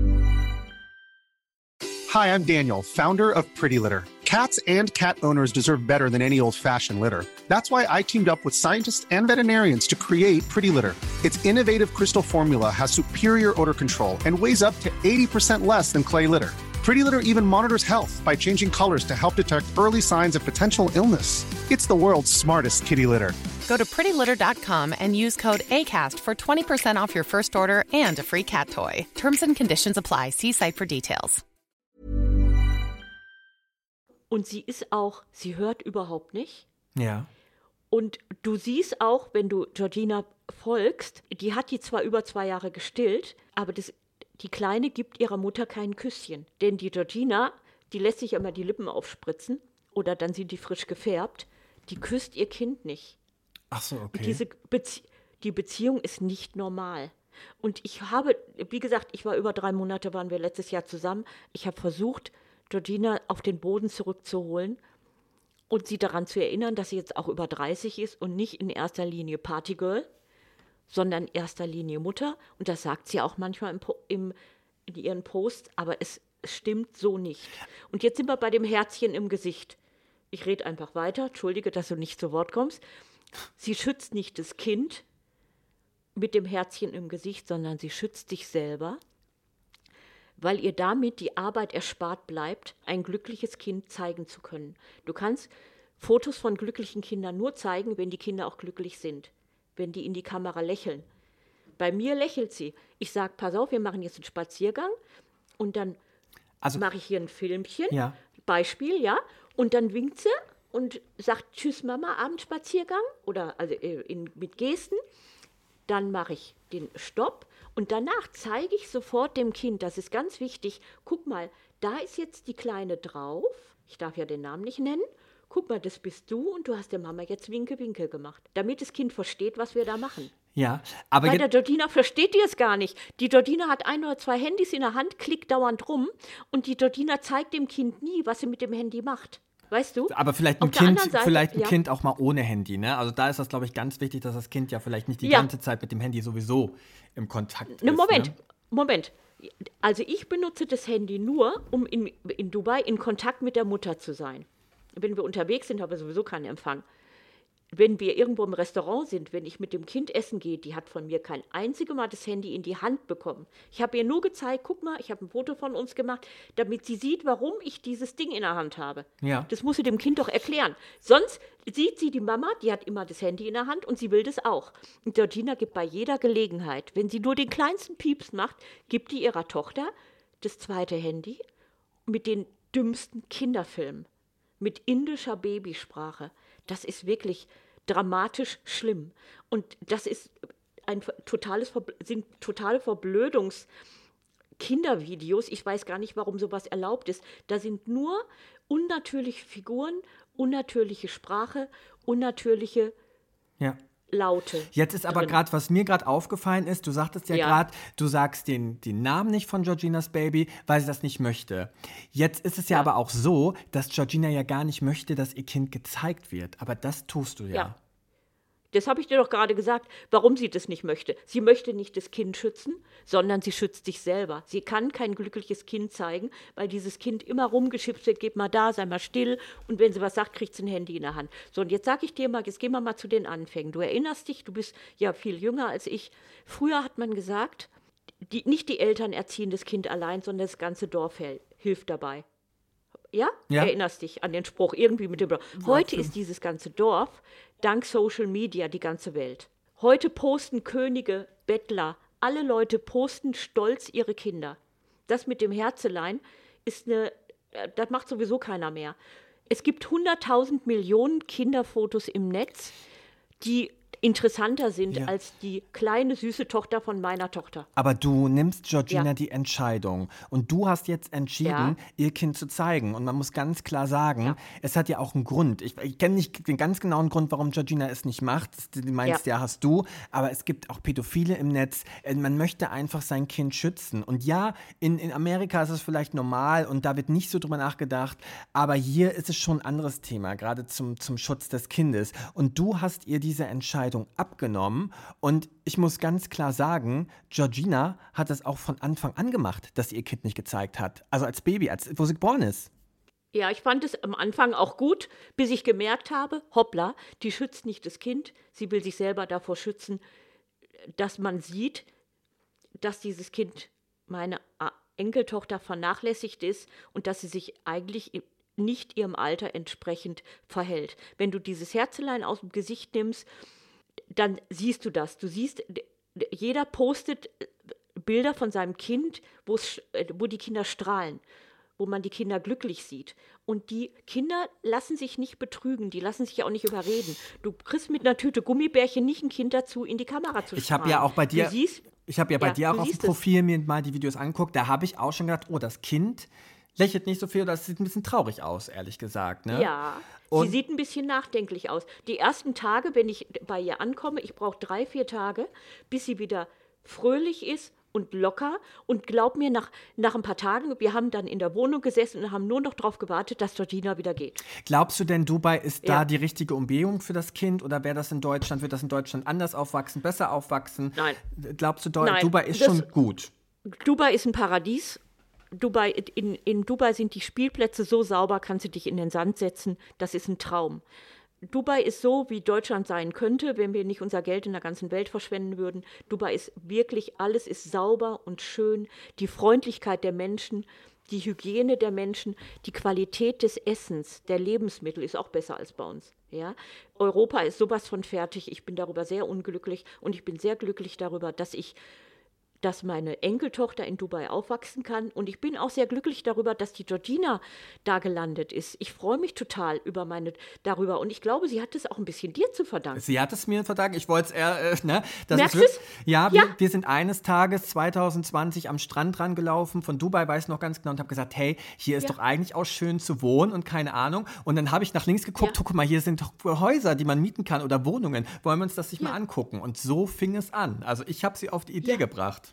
Hi, I'm Daniel, founder of Pretty Litter. Cats and cat owners deserve better than any old-fashioned litter. That's why I teamed up with scientists and veterinarians to create Pretty Litter. Its innovative crystal formula has superior odor control and weighs up to eighty percent less than clay litter. Pretty Litter even monitors health by changing colors to help detect early signs of potential illness. It's the world's smartest kitty litter. Go to pretty litter dot com and use code ACAST for twenty percent off your first order and a free cat toy. Terms and conditions apply. See site for details. Und sie ist auch, sie hört überhaupt nicht. Ja. Und du siehst auch, wenn du Georgina folgst, die hat die zwar über zwei Jahre gestillt, aber das die Kleine gibt ihrer Mutter kein Küsschen. Denn die Georgina, die lässt sich immer die Lippen aufspritzen oder dann sind die frisch gefärbt. Die küsst ihr Kind nicht. Ach so, okay. Diese Bezie- die Beziehung ist nicht normal. Und ich habe, wie gesagt, ich war über drei Monate, waren wir letztes Jahr zusammen. Ich habe versucht, Georgina auf den Boden zurückzuholen und sie daran zu erinnern, dass sie jetzt auch über dreißig ist und nicht in erster Linie Partygirl, sondern in erster Linie Mutter. Und das sagt sie auch manchmal im, im, in ihren Posts, aber es stimmt so nicht. Und jetzt sind wir bei dem Herzchen im Gesicht. Ich rede einfach weiter, entschuldige, dass du nicht zu Wort kommst. Sie schützt nicht das Kind mit dem Herzchen im Gesicht, sondern sie schützt sich selber, weil ihr damit die Arbeit erspart bleibt, ein glückliches Kind zeigen zu können. Du kannst Fotos von glücklichen Kindern nur zeigen, wenn die Kinder auch glücklich sind, wenn die in die Kamera lächeln. Bei mir lächelt sie. Ich sage, pass auf, wir machen jetzt einen Spaziergang und dann also, mache ich hier ein Filmchen, ja. Beispiel, ja, und dann winkt sie und sagt, tschüss Mama, Abendspaziergang oder also in, mit Gesten. Dann mache ich den Stopp und danach zeige ich sofort dem Kind, das ist ganz wichtig, guck mal, da ist jetzt die Kleine drauf, ich darf ja den Namen nicht nennen, guck mal, das bist du und du hast der Mama jetzt Winke-Winke gemacht, damit das Kind versteht, was wir da machen. Ja, aber bei der Georgina versteht die es gar nicht. Die Georgina hat ein oder zwei Handys in der Hand, klickt dauernd rum und die Georgina zeigt dem Kind nie, was sie mit dem Handy macht. Weißt du? Aber vielleicht ein, kind, Seite, vielleicht ein ja. Kind auch mal ohne Handy, ne? Also da ist das, glaube ich, ganz wichtig, dass das Kind ja vielleicht nicht die ja. ganze Zeit mit dem Handy sowieso im Kontakt ne, ist. Moment, ne? Moment. Also ich benutze das Handy nur, um in, in Dubai in Kontakt mit der Mutter zu sein. Wenn wir unterwegs sind, haben wir sowieso keinen Empfang. Wenn wir irgendwo im Restaurant sind, wenn ich mit dem Kind essen gehe, die hat von mir kein einziges Mal das Handy in die Hand bekommen. Ich habe ihr nur gezeigt, guck mal, ich habe ein Foto von uns gemacht, damit sie sieht, warum ich dieses Ding in der Hand habe. Ja. Das muss sie dem Kind doch erklären. Sonst sieht sie die Mama, die hat immer das Handy in der Hand und sie will das auch. Und Georgina gibt bei jeder Gelegenheit, wenn sie nur den kleinsten Pieps macht, gibt die ihrer Tochter das zweite Handy mit den dümmsten Kinderfilmen, mit indischer Babysprache. Das ist wirklich dramatisch schlimm. Und das ist ein totales, sind totale Verblödungs-Kindervideos. Ich weiß gar nicht, warum sowas erlaubt ist. Da sind nur unnatürliche Figuren, unnatürliche Sprache, unnatürliche ja. Laute. Jetzt ist aber gerade, was mir gerade aufgefallen ist, du sagtest ja, ja. gerade, du sagst den, den Namen nicht von Georginas Baby, weil sie das nicht möchte. Jetzt ist es ja, ja aber auch so, dass Georgina ja gar nicht möchte, dass ihr Kind gezeigt wird. Aber das tust du ja. Ja. Das habe ich dir doch gerade gesagt, warum sie das nicht möchte. Sie möchte nicht das Kind schützen, sondern sie schützt sich selber. Sie kann kein glückliches Kind zeigen, weil dieses Kind immer rumgeschippt wird, gib mal da, sei mal still. Und wenn sie was sagt, kriegt sie ein Handy in der Hand. So, und jetzt sage ich dir mal, jetzt gehen wir mal zu den Anfängen. Du erinnerst dich, du bist ja viel jünger als ich. Früher hat man gesagt, die, nicht die Eltern erziehen das Kind allein, sondern das ganze Dorf hel- hilft dabei. Ja? Ja. Erinnerst dich an den Spruch, irgendwie mit dem Dorf. Heute ist dieses ganze Dorf, dank Social Media, die ganze Welt. Heute posten Könige, Bettler, alle Leute posten stolz ihre Kinder. Das mit dem Herzelein ist eine, das macht sowieso keiner mehr. Es gibt hunderttausend Millionen Kinderfotos im Netz, die interessanter sind Ja. als die kleine, süße Tochter von meiner Tochter. Aber du nimmst Georgina Ja. die Entscheidung und du hast jetzt entschieden, Ja. ihr Kind zu zeigen. Und man muss ganz klar sagen, Ja. es hat ja auch einen Grund. Ich, ich kenne nicht den ganz genauen Grund, warum Georgina es nicht macht. Das- Du meinst, ja. Ja. hast du. Aber es gibt auch Pädophile im Netz. Äh, Man möchte einfach sein Kind schützen. Und ja, in, in Amerika ist es vielleicht normal und da wird nicht so drüber nachgedacht. Aber hier ist es schon ein anderes Thema, gerade zum, zum Schutz des Kindes. Und du hast ihr diese Entscheidung abgenommen. Und ich muss ganz klar sagen, Georgina hat das auch von Anfang an gemacht, dass sie ihr Kind nicht gezeigt hat. Also als Baby, als, wo sie geboren ist. Ja, ich fand es am Anfang auch gut, bis ich gemerkt habe, hoppla, die schützt nicht das Kind, sie will sich selber davor schützen, dass man sieht, dass dieses Kind, meine A- Enkeltochter, vernachlässigt ist und dass sie sich eigentlich i- nicht ihrem Alter entsprechend verhält. Wenn du dieses Herzelein aus dem Gesicht nimmst, dann siehst du das. Du siehst, d- d- jeder postet äh, Bilder von seinem Kind, wo es, äh, wo die Kinder strahlen, wo man die Kinder glücklich sieht. Und die Kinder lassen sich nicht betrügen, die lassen sich auch nicht überreden. Du kriegst mit einer Tüte Gummibärchen nicht ein Kind dazu, in die Kamera zu strahlen. Ich habe ja auch bei dir, Du siehst, ich habe ja bei ja, dir auch du auf dem siehst es. Profil mir mal die Videos angeguckt. Da habe ich auch schon gedacht, oh, das Kind lächelt nicht so viel, das sieht ein bisschen traurig aus, ehrlich gesagt. Ne? Ja, Und- sie sieht ein bisschen nachdenklich aus. Die ersten Tage, wenn ich bei ihr ankomme, ich brauche drei, vier Tage, bis sie wieder fröhlich ist und locker. Und glaub mir, nach, nach ein paar Tagen, wir haben dann in der Wohnung gesessen und haben nur noch darauf gewartet, dass Georgina wieder geht. Glaubst du denn, Dubai ist da Ja. die richtige Umgebung für das Kind oder wäre das in Deutschland, wird das in Deutschland anders aufwachsen, besser aufwachsen? Nein. Glaubst du, Deu- Nein, Dubai ist das- schon gut? Dubai ist ein Paradies. Dubai, in, in Dubai sind die Spielplätze so sauber, kannst du dich in den Sand setzen. Das ist ein Traum. Dubai ist so, wie Deutschland sein könnte, wenn wir nicht unser Geld in der ganzen Welt verschwenden würden. Dubai ist wirklich, alles ist sauber und schön. Die Freundlichkeit der Menschen, die Hygiene der Menschen, die Qualität des Essens, der Lebensmittel ist auch besser als bei uns. Ja? Europa ist sowas von fertig. Ich bin darüber sehr unglücklich und ich bin sehr glücklich darüber, dass ich dass meine Enkeltochter in Dubai aufwachsen kann. Und ich bin auch sehr glücklich darüber, dass die Georgina da gelandet ist. Ich freue mich total über meine, darüber. Und ich glaube, sie hat es auch ein bisschen dir zu verdanken. Sie hat es mir verdankt, ich wollte es eher, äh, ne? Das Merkst ist wirklich- du's? Ja, Ja. Wir, wir sind eines Tages zwanzig zwanzig am Strand dran gelaufen, von Dubai weiß ich noch ganz genau, und habe gesagt, hey, hier ist Ja. doch eigentlich auch schön zu wohnen und keine Ahnung. Und dann habe ich nach links geguckt, Ja. guck mal, hier sind doch Häuser, die man mieten kann oder Wohnungen. Wollen wir uns das nicht Ja. mal angucken? Und so fing es an. Also ich habe sie auf die Idee Ja. gebracht.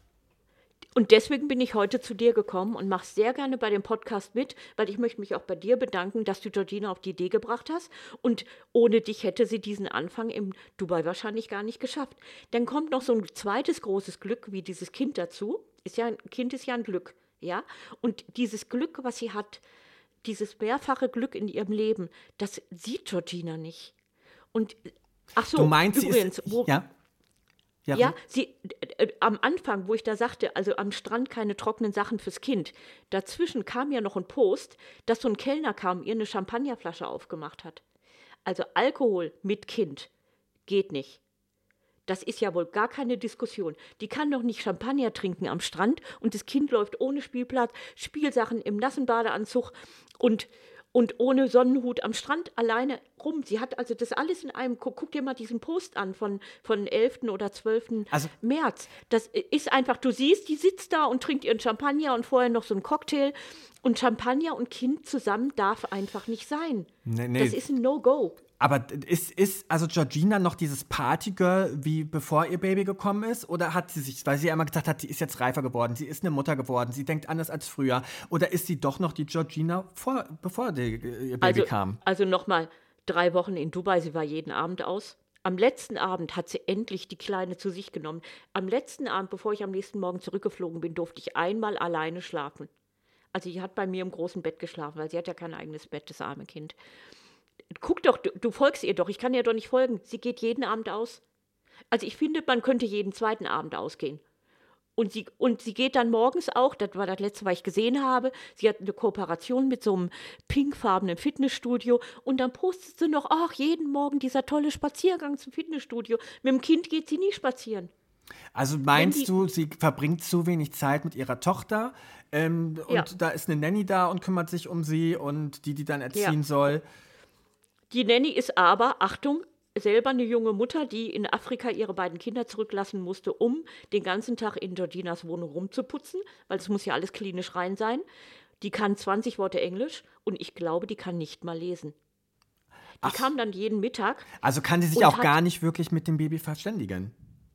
Und deswegen bin ich heute zu dir gekommen und mache sehr gerne bei dem Podcast mit, weil ich möchte mich auch bei dir bedanken, dass du Georgina auf die Idee gebracht hast. Und ohne dich hätte sie diesen Anfang in Dubai wahrscheinlich gar nicht geschafft. Dann kommt noch so ein zweites großes Glück wie dieses Kind dazu. Ist ja ein Kind ist ja ein Glück, ja. Und dieses Glück, was sie hat, dieses mehrfache Glück in ihrem Leben, das sieht Georgina nicht. Und ach so, Du meinst, übrigens, sie ist... wo, Ja? ja, sie, äh, äh, am Anfang, wo ich da sagte, also am Strand keine trockenen Sachen fürs Kind, dazwischen kam ja noch ein Post, dass so ein Kellner kam, ihr eine Champagnerflasche aufgemacht hat. Also Alkohol mit Kind geht nicht. Das ist ja wohl gar keine Diskussion. Die kann doch nicht Champagner trinken am Strand und das Kind läuft ohne Spielplatz, Spielsachen im nassen Badeanzug und Und ohne Sonnenhut am Strand alleine rum. Sie hat also das alles in einem, guck, guck dir mal diesen Post an von, von elften oder zwölften Also- März. Das ist einfach, du siehst, die sitzt da und trinkt ihren Champagner und vorher noch so einen Cocktail. Und Champagner und Kind zusammen darf einfach nicht sein. Nee, nee. Das ist ein No-Go. Aber ist, ist also Georgina noch dieses Partygirl, wie bevor ihr Baby gekommen ist? Oder hat sie sich, weil sie ja immer gesagt hat, sie ist jetzt reifer geworden, sie ist eine Mutter geworden, sie denkt anders als früher? Oder ist sie doch noch die Georgina, vor, bevor die, ihr Baby Also, kam? also nochmal, drei Wochen in Dubai, sie war jeden Abend aus. Am letzten Abend hat sie endlich die Kleine zu sich genommen. Am letzten Abend, bevor ich am nächsten Morgen zurückgeflogen bin, durfte ich einmal alleine schlafen. Also sie hat bei mir im großen Bett geschlafen, weil sie hat ja kein eigenes Bett, das arme Kind. Guck doch, du, du folgst ihr doch, ich kann ihr doch nicht folgen. Sie geht jeden Abend aus. Also ich finde, man könnte jeden zweiten Abend ausgehen. Und sie, und sie geht dann morgens auch, das war das letzte, was ich gesehen habe, sie hat eine Kooperation mit so einem pinkfarbenen Fitnessstudio und dann postet sie noch, ach, jeden Morgen dieser tolle Spaziergang zum Fitnessstudio. Mit dem Kind geht sie nie spazieren. Also meinst die, du, sie verbringt zu wenig Zeit mit ihrer Tochter ähm, und ja. da ist eine Nanny da und kümmert sich um sie und die, die dann erziehen Ja. soll? Die Nanny ist aber, Achtung, selber eine junge Mutter, die in Afrika ihre beiden Kinder zurücklassen musste, um den ganzen Tag in Georginas Wohnung rumzuputzen, weil es muss ja alles klinisch rein sein. Die kann zwanzig Worte Englisch und ich glaube, die kann nicht mal lesen. Die Ach. kam dann jeden Mittag. Also kann sie sich und auch hat- gar nicht wirklich mit dem Baby verständigen?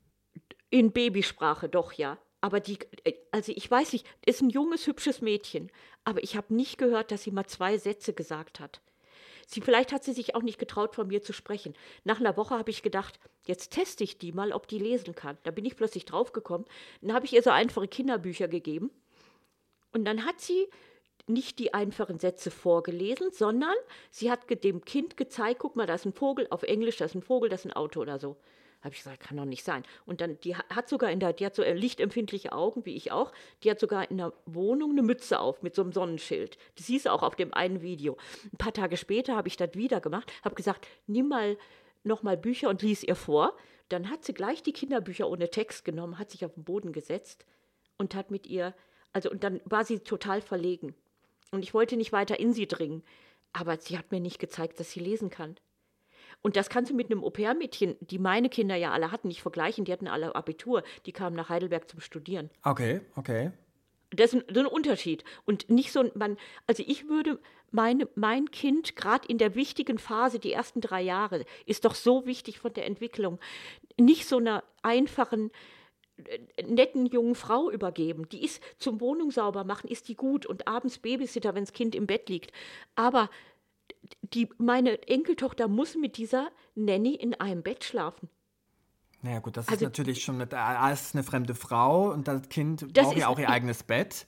In Babysprache, doch, ja. Aber die, also ich weiß nicht, ist ein junges, hübsches Mädchen, aber ich habe nicht gehört, dass sie mal zwei Sätze gesagt hat. Sie, vielleicht hat sie sich auch nicht getraut, von mir zu sprechen. Nach einer Woche habe ich gedacht, jetzt teste ich die mal, ob die lesen kann. Da bin ich plötzlich draufgekommen. Dann habe ich ihr so einfache Kinderbücher gegeben. Und dann hat sie nicht die einfachen Sätze vorgelesen, sondern sie hat ge- dem Kind gezeigt, guck mal, da ist ein Vogel, auf Englisch, da ist ein Vogel, das ist ein Auto oder so. Habe ich gesagt, kann doch nicht sein. Und dann, die ha- hat sogar in der, die hat so äh, lichtempfindliche Augen, wie ich auch, die hat sogar in der Wohnung eine Mütze auf mit so einem Sonnenschild. Das siehst du auch auf dem einen Video. Ein paar Tage später habe ich das wieder gemacht, habe gesagt, nimm mal nochmal Bücher und lies ihr vor. Dann hat sie gleich die Kinderbücher ohne Text genommen, hat sich auf den Boden gesetzt und hat mit ihr, also und dann war sie total verlegen. Und ich wollte nicht weiter in sie dringen, aber sie hat mir nicht gezeigt, dass sie lesen kann. Und das kannst du mit einem Au-pair-Mädchen, die meine Kinder ja alle hatten, nicht vergleichen. Die hatten alle Abitur, die kamen nach Heidelberg zum Studieren. Okay, okay. Das ist ein, so ein Unterschied. Und nicht so ein, man, also ich würde, meine, mein Kind, gerade in der wichtigen Phase, die ersten drei Jahre, ist doch so wichtig von der Entwicklung, nicht so einer einfachen, äh, netten jungen Frau übergeben. Die ist zum Wohnung sauber machen, ist die gut und abends Babysitter, wenn das Kind im Bett liegt. Aber die, meine Enkeltochter muss mit dieser Nanny in einem Bett schlafen. Naja gut, das Also- ist natürlich schon mit, äh, es ist eine fremde Frau und das Kind Das braucht ja ist- auch ihr eigenes Bett.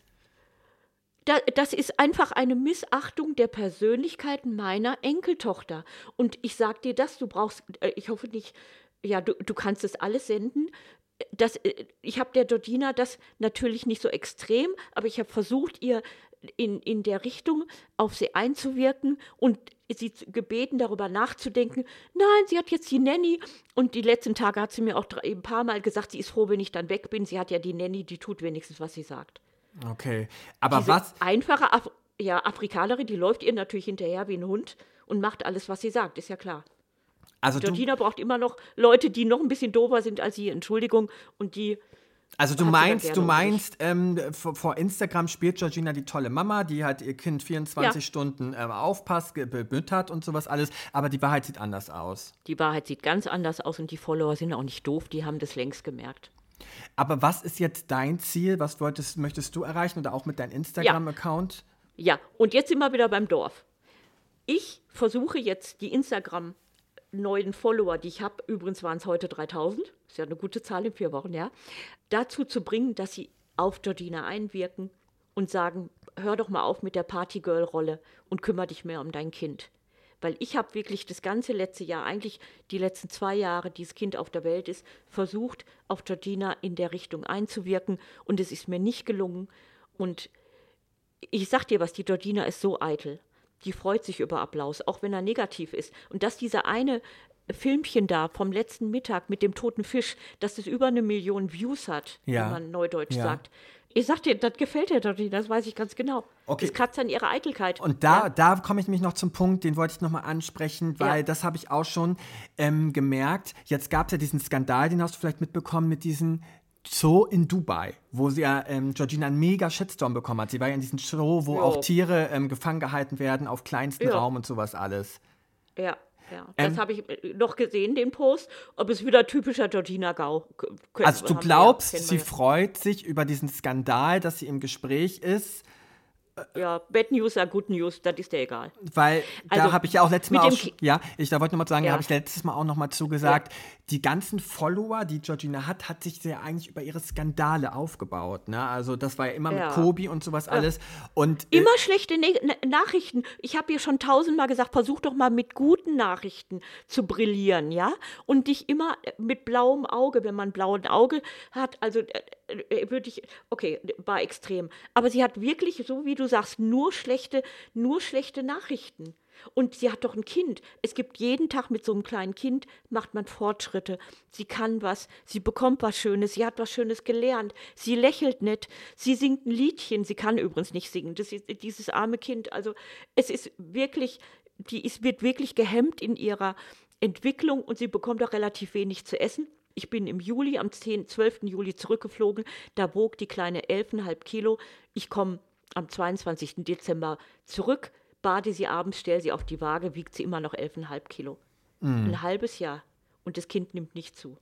Da, das ist einfach eine Missachtung der Persönlichkeiten meiner Enkeltochter. Und ich sag dir das, du brauchst, äh, ich hoffe nicht, ja, du, du kannst es alles senden. Das, äh, ich habe der Georgina das natürlich nicht so extrem, aber ich habe versucht, ihr in, in der Richtung auf sie einzuwirken und sie zu- gebeten, darüber nachzudenken. Nein, sie hat jetzt die Nanny. Und die letzten Tage hat sie mir auch drei, ein paar Mal gesagt, sie ist froh, wenn ich dann weg bin. Sie hat ja die Nanny, die tut wenigstens, was sie sagt. Okay, aber Diese was, einfache Af ja, Afrikanerin, die läuft ihr natürlich hinterher wie ein Hund und macht alles, was sie sagt, ist ja klar. also du, Georgina braucht immer noch Leute, die noch ein bisschen doofer sind als sie, Entschuldigung, und die also du hat sie da meinst, gerne du um meinst, ähm, vor, vor Instagram spielt Georgina die tolle Mama, die halt ihr Kind vierundzwanzig Ja. Stunden ähm, aufpasst, ge- bemuttert und sowas alles, aber die Wahrheit sieht anders aus. Die Wahrheit sieht ganz anders aus und die Follower sind auch nicht doof, die haben das längst gemerkt. Aber was ist jetzt dein Ziel? Was wolltest, möchtest du erreichen oder auch mit deinem Instagram-Account? Ja, und jetzt sind wir wieder beim Dorf. Ich versuche jetzt die Instagram neuen Follower, die ich habe, übrigens waren es heute dreitausend, ist ja eine gute Zahl in vier Wochen, ja, dazu zu bringen, dass sie auf Georgina einwirken und sagen, hör doch mal auf mit der Partygirl-Rolle und kümmere dich mehr um dein Kind. Weil ich habe wirklich das ganze letzte Jahr, eigentlich die letzten zwei Jahre, die das Kind auf der Welt ist, versucht, auf Georgina in der Richtung einzuwirken und es ist mir nicht gelungen. Und ich sag dir was, die Georgina ist so eitel. Die freut sich über Applaus, auch wenn er negativ ist. Und dass dieser eine Filmchen da vom letzten Mittag mit dem toten Fisch, dass das über eine Million Views hat, Ja. wie man neudeutsch Ja. sagt. Ich sag dir, das gefällt der Georgina, das weiß ich ganz genau. Okay. Das kratzt an ihrer Eitelkeit. Und da, Ja. da komme ich nämlich noch zum Punkt, den wollte ich nochmal ansprechen, weil Ja. das habe ich auch schon ähm, gemerkt. Jetzt gab es ja diesen Skandal, den hast du vielleicht mitbekommen, mit diesem Zoo in Dubai, wo sie ja ähm, Georgina einen mega Shitstorm bekommen hat. Sie war ja in diesem Show, wo Jo. auch Tiere ähm, gefangen gehalten werden, auf kleinstem Ja. Raum und sowas alles. Ja, ja. Ähm, Das habe ich äh, noch gesehen, den Post. Ob es wieder typischer Georgina-Gau. k- können- Also du haben wir ja, glaubst, kennen wir sie ja. freut sich über diesen Skandal, dass sie im Gespräch ist, ja, Bad News are Good News, das ist dir egal. Weil Also, da habe ich ja auch letztes mit Mal, dem auch, Ki- ja, ich da wollte noch mal sagen, da Ja. habe ich letztes Mal auch noch mal zugesagt, die ganzen Follower, die Georgina hat, hat sich ja eigentlich über ihre Skandale aufgebaut. Ne? Also das war ja immer Ja. mit Kobi und sowas alles. Und äh, Immer schlechte ne Na- Nachrichten. Ich habe ihr schon tausendmal gesagt, versuch doch mal mit guten Nachrichten zu brillieren, ja? Und dich immer mit blauem Auge, wenn man ein blaues Auge hat, also äh, äh, würde ich, okay, war extrem. Aber sie hat wirklich, so wie du sagst, nur schlechte, nur schlechte Nachrichten. Und sie hat doch ein Kind. Es gibt jeden Tag mit so einem kleinen Kind, macht man Fortschritte. Sie kann was, sie bekommt was Schönes, sie hat was Schönes gelernt. Sie lächelt nett, sie singt ein Liedchen. Sie kann übrigens nicht singen, das ist dieses arme Kind. Also es ist wirklich, die ist, wird wirklich gehemmt in ihrer Entwicklung und sie bekommt auch relativ wenig zu essen. Ich bin im Juli, am zehnten, zwölften Juli zurückgeflogen. Da wog die Kleine elf Komma fünf Kilo. Ich komme am zweiundzwanzigsten Dezember zurück, bade sie abends, stelle sie auf die Waage, wiegt sie immer noch elf Komma fünf Kilo. Ein halbes Jahr. Und das Kind nimmt nicht zu.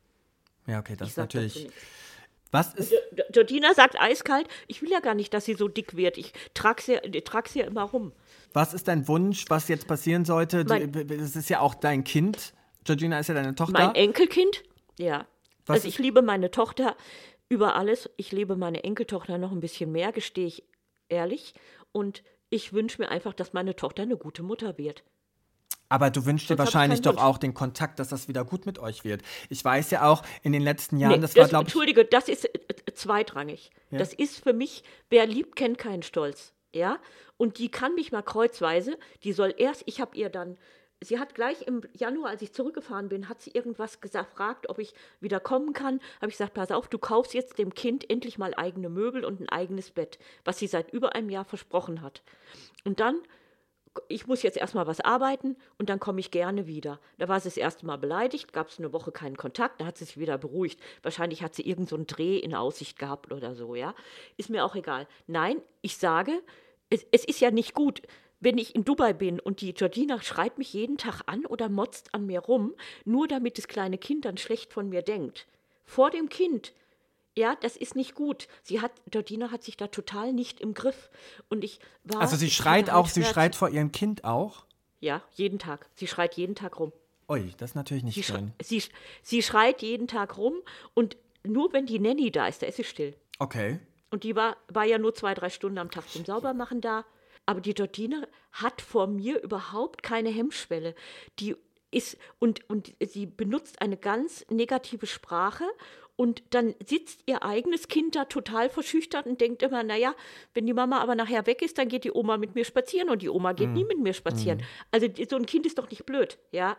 ja, okay, das Ich ist sag dazu natürlich. nichts. Was ist. G- Georgina sagt eiskalt, ich will ja gar nicht, dass sie so dick wird. Ich trage sie, ich trag sie ja immer rum. Was ist dein Wunsch, was jetzt passieren sollte? Mein- Es ist ja auch dein Kind. Georgina ist ja deine Tochter. Mein Enkelkind? Ja. Was also ist- ich liebe meine Tochter über alles. Ich liebe meine Enkeltochter noch ein bisschen mehr, gestehe ich ehrlich. Und ich wünsche mir einfach, dass meine Tochter eine gute Mutter wird. Aber du wünschst dir Sonst hab ich wahrscheinlich keinen doch Wunsch. auch den Kontakt, dass das wieder gut mit euch wird. Ich weiß ja auch, in den letzten Jahren, Nee, das war, das, glaube ich. Entschuldige, das ist äh, äh, zweitrangig. Ja? Das ist für mich, wer liebt, kennt keinen Stolz. Ja? Und die kann mich mal kreuzweise, die soll erst, ich habe ihr dann, sie hat gleich im Januar, als ich zurückgefahren bin, hat sie irgendwas gefragt, ob ich wieder kommen kann. Habe ich gesagt, pass auf, du kaufst jetzt dem Kind endlich mal eigene Möbel und ein eigenes Bett, was sie seit über einem Jahr versprochen hat. Und dann, ich muss jetzt erstmal was arbeiten und dann komme ich gerne wieder. Da war sie das erste Mal beleidigt, gab es eine Woche keinen Kontakt, da hat sie sich wieder beruhigt. Wahrscheinlich hat sie irgend so einen Dreh in Aussicht gehabt oder so, ja. Ist mir auch egal. Nein, ich sage, es, es ist ja nicht gut, wenn ich in Dubai bin und die Georgina schreit mich jeden Tag an oder motzt an mir rum, nur damit das kleine Kind dann schlecht von mir denkt. Vor dem Kind. Ja, das ist nicht gut. Sie hat, Georgina hat sich da total nicht im Griff. Und ich war. Also sie ich schreit hatte auch, sie Halsschmerzen. schreit vor ihrem Kind auch. Ja, jeden Tag. Sie schreit jeden Tag rum. Ui, das ist natürlich nicht Sie, schrei schön. sie, sie schreit jeden Tag rum und nur wenn die Nanny da ist, da ist sie still. Okay. Und die war, war ja nur zwei, drei Stunden am Tag zum Saubermachen da. Aber die Georgina hat vor mir überhaupt keine Hemmschwelle. Die ist, und, und sie benutzt eine ganz negative Sprache. Und dann sitzt ihr eigenes Kind da total verschüchtert und denkt immer, naja, wenn die Mama aber nachher weg ist, dann geht die Oma mit mir spazieren und die Oma geht nie mit mir spazieren. Also die- so ein Kind ist doch nicht blöd, ja.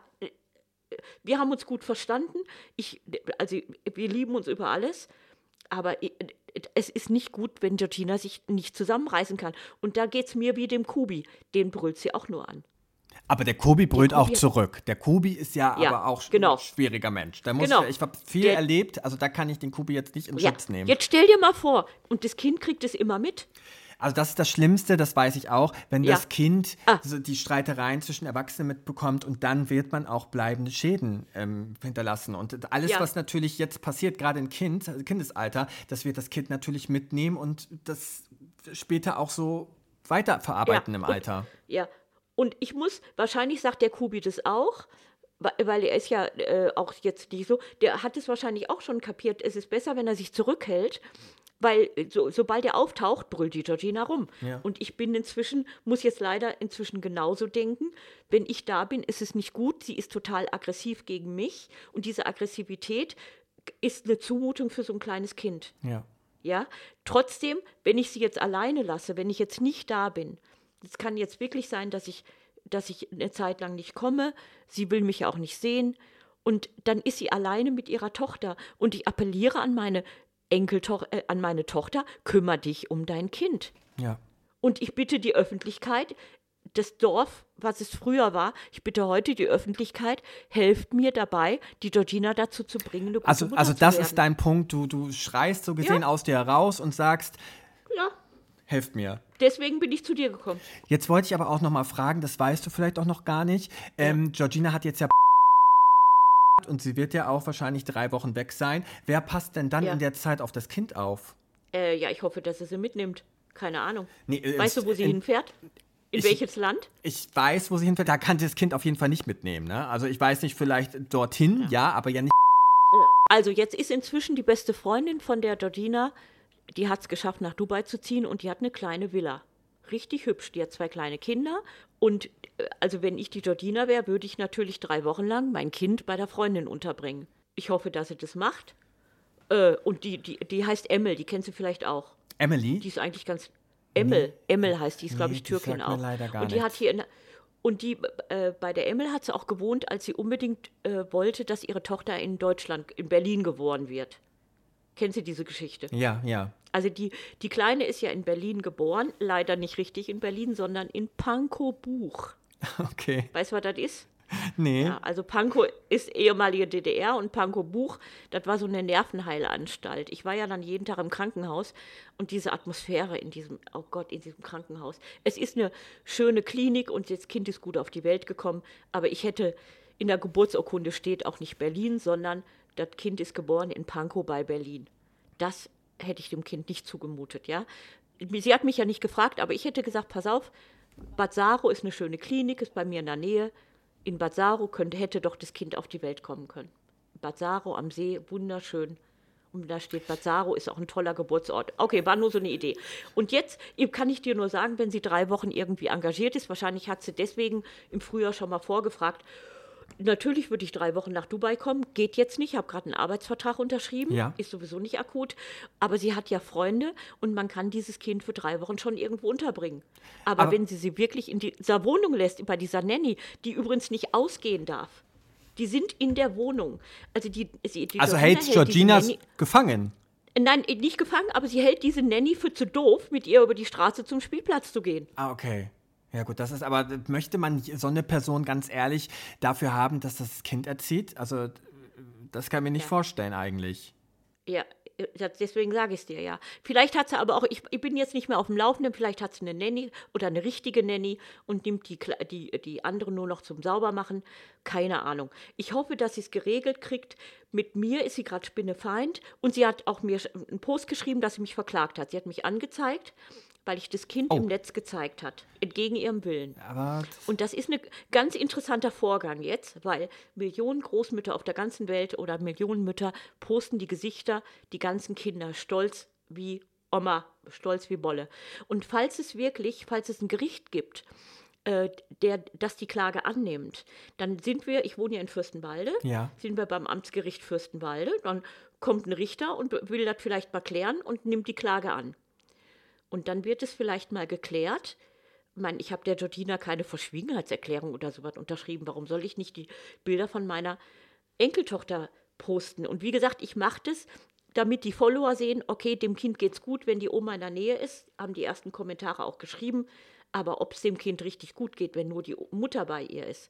Wir haben uns gut verstanden. Ich, also wir lieben uns über alles. Aber es ist nicht gut, wenn Georgina sich nicht zusammenreißen kann. Und da geht es mir wie dem Kubi. Den brüllt sie auch nur an. Aber der Kobi brüllt auch Kobi- zurück. Der Kobi ist ja, Ja, aber auch genau. ein schwieriger Mensch. Da muss Genau. ich, ich habe viel Der- erlebt, also da kann ich den Kobi jetzt nicht in Ja, Schutz nehmen. jetzt stell dir mal vor, und das Kind kriegt es immer mit. Also das ist das Schlimmste, das weiß ich auch, wenn Ja. das Kind Ah. so die Streitereien zwischen Erwachsenen mitbekommt und dann wird man auch bleibende Schäden ähm, hinterlassen. Und alles, Ja. was natürlich jetzt passiert, gerade im Kind, also Kindesalter, das wird das Kind natürlich mitnehmen und das später auch so weiterverarbeiten Ja, im und- Alter. Ja, und ich muss, wahrscheinlich sagt der Kubi das auch, wa- weil er ist ja äh, auch jetzt nicht so, der hat es wahrscheinlich auch schon kapiert, es ist besser, wenn er sich zurückhält, weil äh, so, sobald er auftaucht, brüllt die Georgina rum. Ja. Und ich bin inzwischen, muss jetzt leider inzwischen genauso denken, wenn ich da bin, ist es nicht gut, sie ist total aggressiv gegen mich und diese Aggressivität ist eine Zumutung für so ein kleines Kind. Ja. Ja, trotzdem, wenn ich sie jetzt alleine lasse, wenn ich jetzt nicht da bin, es kann jetzt wirklich sein, dass ich, dass ich eine Zeit lang nicht komme, sie will mich auch nicht sehen und dann ist sie alleine mit ihrer Tochter und ich appelliere an meine Enkeltochter, äh, an meine Tochter, kümmere dich um dein Kind. Ja. Und ich bitte die Öffentlichkeit, das Dorf, was es früher war, ich bitte heute die Öffentlichkeit, helft mir dabei, die Georgina dazu zu bringen, eine gute Also, Mutter also zu das werden. ist dein Punkt, du, du schreist so gesehen Ja. aus dir heraus und sagst, Ja, helft mir. deswegen bin ich zu dir gekommen. Jetzt wollte ich aber auch noch mal fragen, das weißt du vielleicht auch noch gar nicht. Ähm, Georgina hat jetzt ja und sie wird ja auch wahrscheinlich drei Wochen weg sein. Wer passt denn dann Ja. in der Zeit auf das Kind auf? Äh, ja, ich hoffe, dass er sie mitnimmt. Keine Ahnung. Nee, äh, weißt du, wo sie in- hinfährt? In ich- welches Land? Ich weiß, wo sie hinfährt. Da kann sie das Kind auf jeden Fall nicht mitnehmen. Ne? Also ich weiß nicht, vielleicht dorthin, ja, aber ja nicht. Also jetzt ist inzwischen die beste Freundin von der Georgina, die hat es geschafft, nach Dubai zu ziehen und die hat eine kleine Villa. Richtig hübsch. Die hat zwei kleine Kinder und äh, also wenn ich die Georgina wäre, würde ich natürlich drei Wochen lang mein Kind bei der Freundin unterbringen. Ich hoffe, dass sie das macht. Äh, und die, die, die heißt Emmel, die kennst du vielleicht auch. Emily? Die ist eigentlich ganz. Emmel, Emmel heißt die, ist, glaube Nee, ich, die Türkin sagt mir auch. leider gar und die hat nichts. hier in, und die äh, bei der Emmel hat sie auch gewohnt, als sie unbedingt äh, wollte, dass ihre Tochter in Deutschland, in Berlin geboren wird. Kennen Sie diese Geschichte? Ja, ja. Also die, die Kleine ist ja in Berlin geboren, leider nicht richtig in Berlin, sondern in Pankow-Buch. Okay. Weißt du, was das ist? Nee. Ja, also Pankow ist ehemalige D D R und Pankow-Buch, das war so eine Nervenheilanstalt. Ich war ja dann jeden Tag im Krankenhaus und diese Atmosphäre in diesem, oh Gott, in diesem Krankenhaus. Es ist eine schöne Klinik und das Kind ist gut auf die Welt gekommen, aber ich hätte, in der Geburtsurkunde steht auch nicht Berlin, sondern das Kind ist geboren in Pankow bei Berlin. Das hätte ich dem Kind nicht zugemutet, ja. Sie hat mich ja nicht gefragt, aber ich hätte gesagt, pass auf, Bad Saro ist eine schöne Klinik, ist bei mir in der Nähe. In Bad Saro könnte, hätte doch das Kind auf die Welt kommen können. Bad Saro am See, wunderschön. Und da steht, Bad Saro ist auch ein toller Geburtsort. Okay, war nur so eine Idee. Und jetzt kann ich dir nur sagen, wenn sie drei Wochen irgendwie engagiert ist, wahrscheinlich hat sie deswegen im Frühjahr schon mal vorgefragt, natürlich würde ich drei Wochen nach Dubai kommen, geht jetzt nicht, ich habe gerade einen Arbeitsvertrag unterschrieben, Ja. ist sowieso nicht akut, aber sie hat ja Freunde und man kann dieses Kind für drei Wochen schon irgendwo unterbringen. Aber, Aber- wenn sie sie wirklich in dieser Wohnung lässt, bei dieser Nanny, die übrigens nicht ausgehen darf, die sind in der Wohnung. Also, die, sie, die Also Georgina hält diese Georgina Nanny- gefangen. Nein, nicht gefangen, aber sie hält diese Nanny für zu doof, mit ihr über die Straße zum Spielplatz zu gehen. Ah, okay. Ja gut, das ist aber, möchte man so eine Person ganz ehrlich dafür haben, dass das Kind erzieht? Also das kann ich mir nicht Ja. vorstellen eigentlich. Ja, das- deswegen sage ich es dir ja. Vielleicht hat sie aber auch, ich, ich bin jetzt nicht mehr auf dem Laufenden, vielleicht hat sie eine Nanny oder eine richtige Nanny und nimmt die, Kle- die, die andere nur noch zum Saubermachen. Keine Ahnung. Ich hoffe, dass sie es geregelt kriegt. Mit mir ist sie gerade spinnefeind und sie hat auch mir einen Post geschrieben, dass sie mich verklagt hat. Sie hat mich angezeigt, weil ich das Kind Oh. im Netz gezeigt hat, entgegen ihrem Willen. Aber Und das ist ein ganz interessanter Vorgang jetzt, weil Millionen Großmütter auf der ganzen Welt oder Millionen Mütter posten die Gesichter, die ganzen Kinder, stolz wie Oma, stolz wie Bolle. Und falls es wirklich, falls es ein Gericht gibt, äh, der, das die Klage annimmt, dann sind wir, ich wohne ja in Fürstenwalde, Ja. sind wir beim Amtsgericht Fürstenwalde, dann kommt ein Richter und will das vielleicht mal klären und nimmt die Klage an. Und dann wird es vielleicht mal geklärt. Ich meine, ich habe der Georgina keine Verschwiegenheitserklärung oder sowas unterschrieben. Warum soll ich nicht die Bilder von meiner Enkeltochter posten? Und wie gesagt, ich mache das, damit die Follower sehen, okay, dem Kind geht's gut, wenn die Oma in der Nähe ist. Haben die ersten Kommentare auch geschrieben. Aber ob es dem Kind richtig gut geht, wenn nur die Mutter bei ihr ist,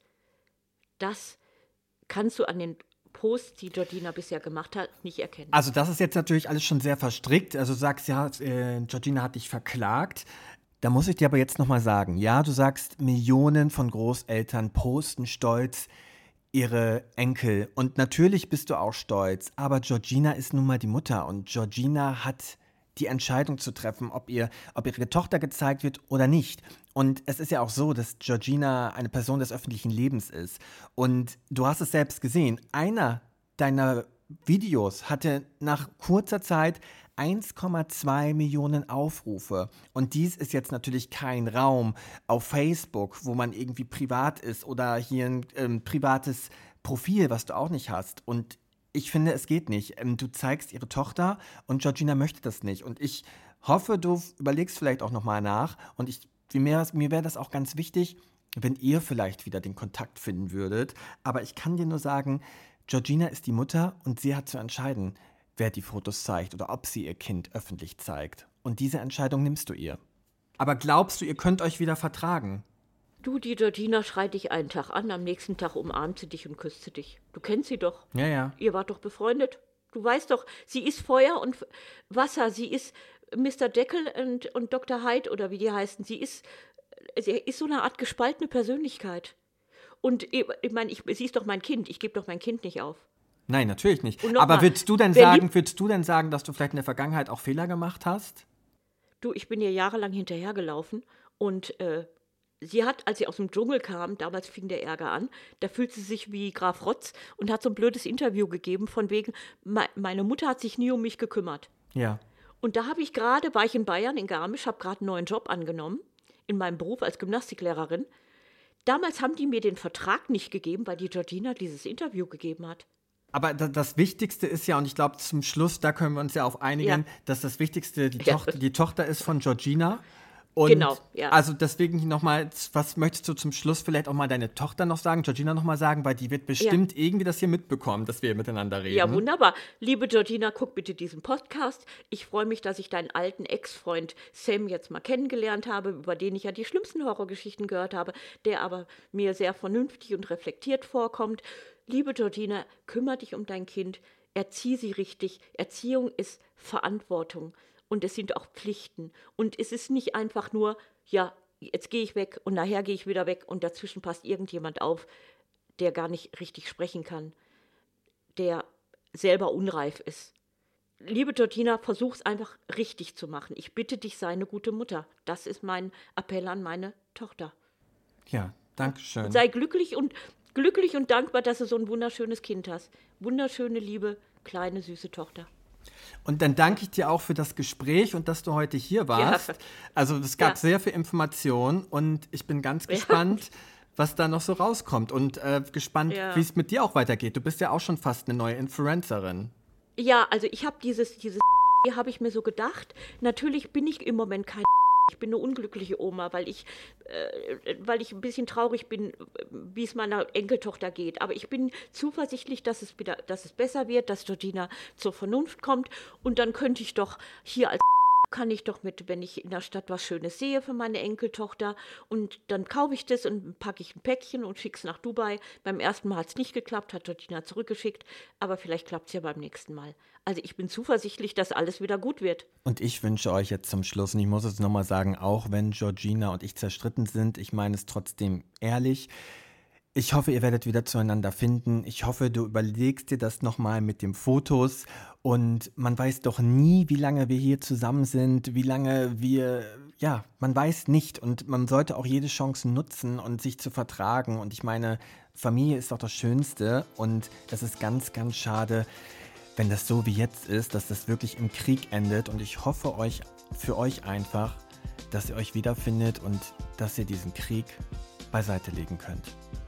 das kannst du an den Posts, die Georgina bisher gemacht hat, nicht erkennen. also das ist jetzt natürlich alles schon sehr verstrickt. Also du sagst ja, äh, Georgina hat dich verklagt. Da muss ich dir aber jetzt nochmal sagen, ja, du sagst, Millionen von Großeltern posten stolz ihre Enkel. Und natürlich bist du auch stolz, aber Georgina ist nun mal die Mutter und Georgina hat die Entscheidung zu treffen, ob ihr, ob ihre Tochter gezeigt wird oder nicht. Und es ist ja auch so, dass Georgina eine Person des öffentlichen Lebens ist. Und du hast es selbst gesehen, einer deiner Videos hatte nach kurzer Zeit eins Komma zwei Millionen Aufrufe. Und dies ist jetzt natürlich kein Raum auf Facebook, wo man irgendwie privat ist oder hier ein ähm, privates Profil, was du auch nicht hast. Und ich finde, es geht nicht. Ähm, du zeigst ihre Tochter und Georgina möchte das nicht. Und ich hoffe, du überlegst vielleicht auch nochmal nach. Und ich, mir, mir wäre das auch ganz wichtig, wenn ihr vielleicht wieder den Kontakt finden würdet. Aber ich kann dir nur sagen, Georgina ist die Mutter und sie hat zu entscheiden, wer die Fotos zeigt oder ob sie ihr Kind öffentlich zeigt. Und diese Entscheidung nimmst du ihr. Aber glaubst du, ihr könnt euch wieder vertragen? Du, die Georgina schreit dich einen Tag an, am nächsten Tag umarmt sie dich und küsst sie dich. Du kennst sie doch. Ja, ja. Ihr wart doch befreundet. Du weißt doch, sie ist Feuer und F- Wasser. Sie ist Mister Jekyll und, und Doktor Hyde oder wie die heißen. Sie ist, sie ist so eine Art gespaltene Persönlichkeit. Und ich, ich meine, ich, sie ist doch mein Kind. Ich gebe doch mein Kind nicht auf. Nein, natürlich nicht. Und noch Aber mal, würdest du denn wer sagen, liebt- würdest du denn sagen, dass du vielleicht in der Vergangenheit auch Fehler gemacht hast? Du, ich bin ihr jahrelang hinterhergelaufen und äh, sie hat, als sie aus dem Dschungel kam, damals fing der Ärger an, da fühlte sie sich wie Graf Rotz und hat so ein blödes Interview gegeben von wegen, me- meine Mutter hat sich nie um mich gekümmert. Ja. Und da habe ich gerade, war ich in Bayern, in Garmisch, habe gerade einen neuen Job angenommen, in meinem Beruf als Gymnastiklehrerin. Damals haben die mir den Vertrag nicht gegeben, weil die Georgina dieses Interview gegeben hat. Aber da- das Wichtigste ist ja, und ich glaube zum Schluss, da können wir uns ja auf einigen, Ja. dass das Wichtigste die, Ja. Tochter, die Tochter ist von Georgina. Und Genau, ja. Also deswegen nochmal, was möchtest du zum Schluss vielleicht auch mal deine Tochter noch sagen, Georgina noch mal sagen, weil die wird bestimmt irgendwie das hier mitbekommen, dass wir miteinander reden. Ja, wunderbar. Liebe Georgina, guck bitte diesen Podcast. Ich freue mich, dass ich deinen alten Ex-Freund Sam jetzt mal kennengelernt habe, über den ich ja die schlimmsten Horrorgeschichten gehört habe, der aber mir sehr vernünftig und reflektiert vorkommt. Liebe Georgina, kümmere dich um dein Kind, erzieh sie richtig. Erziehung ist Verantwortung. Und es sind auch Pflichten. Und es ist nicht einfach nur, ja, jetzt gehe ich weg und nachher gehe ich wieder weg und dazwischen passt irgendjemand auf, der gar nicht richtig sprechen kann, der selber unreif ist. Liebe Georgina, versuch's einfach richtig zu machen. Ich bitte dich, sei eine gute Mutter. Das ist mein Appell an meine Tochter. Ja, danke schön. Sei glücklich und, glücklich und dankbar, dass du so ein wunderschönes Kind hast. Wunderschöne, liebe, kleine, süße Tochter. Und dann danke ich dir auch für das Gespräch und dass du heute hier warst. Ja. Also es gab Ja. sehr viel Information und ich bin ganz Ja. gespannt, was da noch so rauskommt und äh, gespannt, Ja. wie es mit dir auch weitergeht. Du bist ja auch schon fast eine neue Influencerin. Ja, also ich habe dieses, dieses habe ich mir so gedacht. Natürlich bin ich im Moment kein ich bin eine unglückliche Oma, weil ich, äh, weil ich ein bisschen traurig bin, wie es meiner Enkeltochter geht. Aber ich bin zuversichtlich, dass es wieder, dass es besser wird, dass Georgina zur Vernunft kommt. Und dann könnte ich doch hier als kann ich doch mit, wenn ich in der Stadt was Schönes sehe für meine Enkeltochter und dann kaufe ich das und packe ich ein Päckchen und schicke es nach Dubai. Beim ersten Mal hat es nicht geklappt, hat Georgina zurückgeschickt, aber vielleicht klappt es ja beim nächsten Mal. Also ich bin zuversichtlich, dass alles wieder gut wird. Und ich wünsche euch jetzt zum Schluss, und ich muss es nochmal sagen, auch wenn Georgina und ich zerstritten sind, ich meine es trotzdem ehrlich, ich hoffe, ihr werdet wieder zueinander finden. Ich hoffe, du überlegst dir das nochmal mit den Fotos. Und man weiß doch nie, wie lange wir hier zusammen sind, wie lange wir, ja, man weiß nicht. Und man sollte auch jede Chance nutzen und sich zu vertragen. Und ich meine, Familie ist doch das Schönste. Und das ist ganz, ganz schade, wenn das so wie jetzt ist, dass das wirklich im Krieg endet. Und ich hoffe euch, für euch einfach, dass ihr euch wiederfindet und dass ihr diesen Krieg beiseite legen könnt.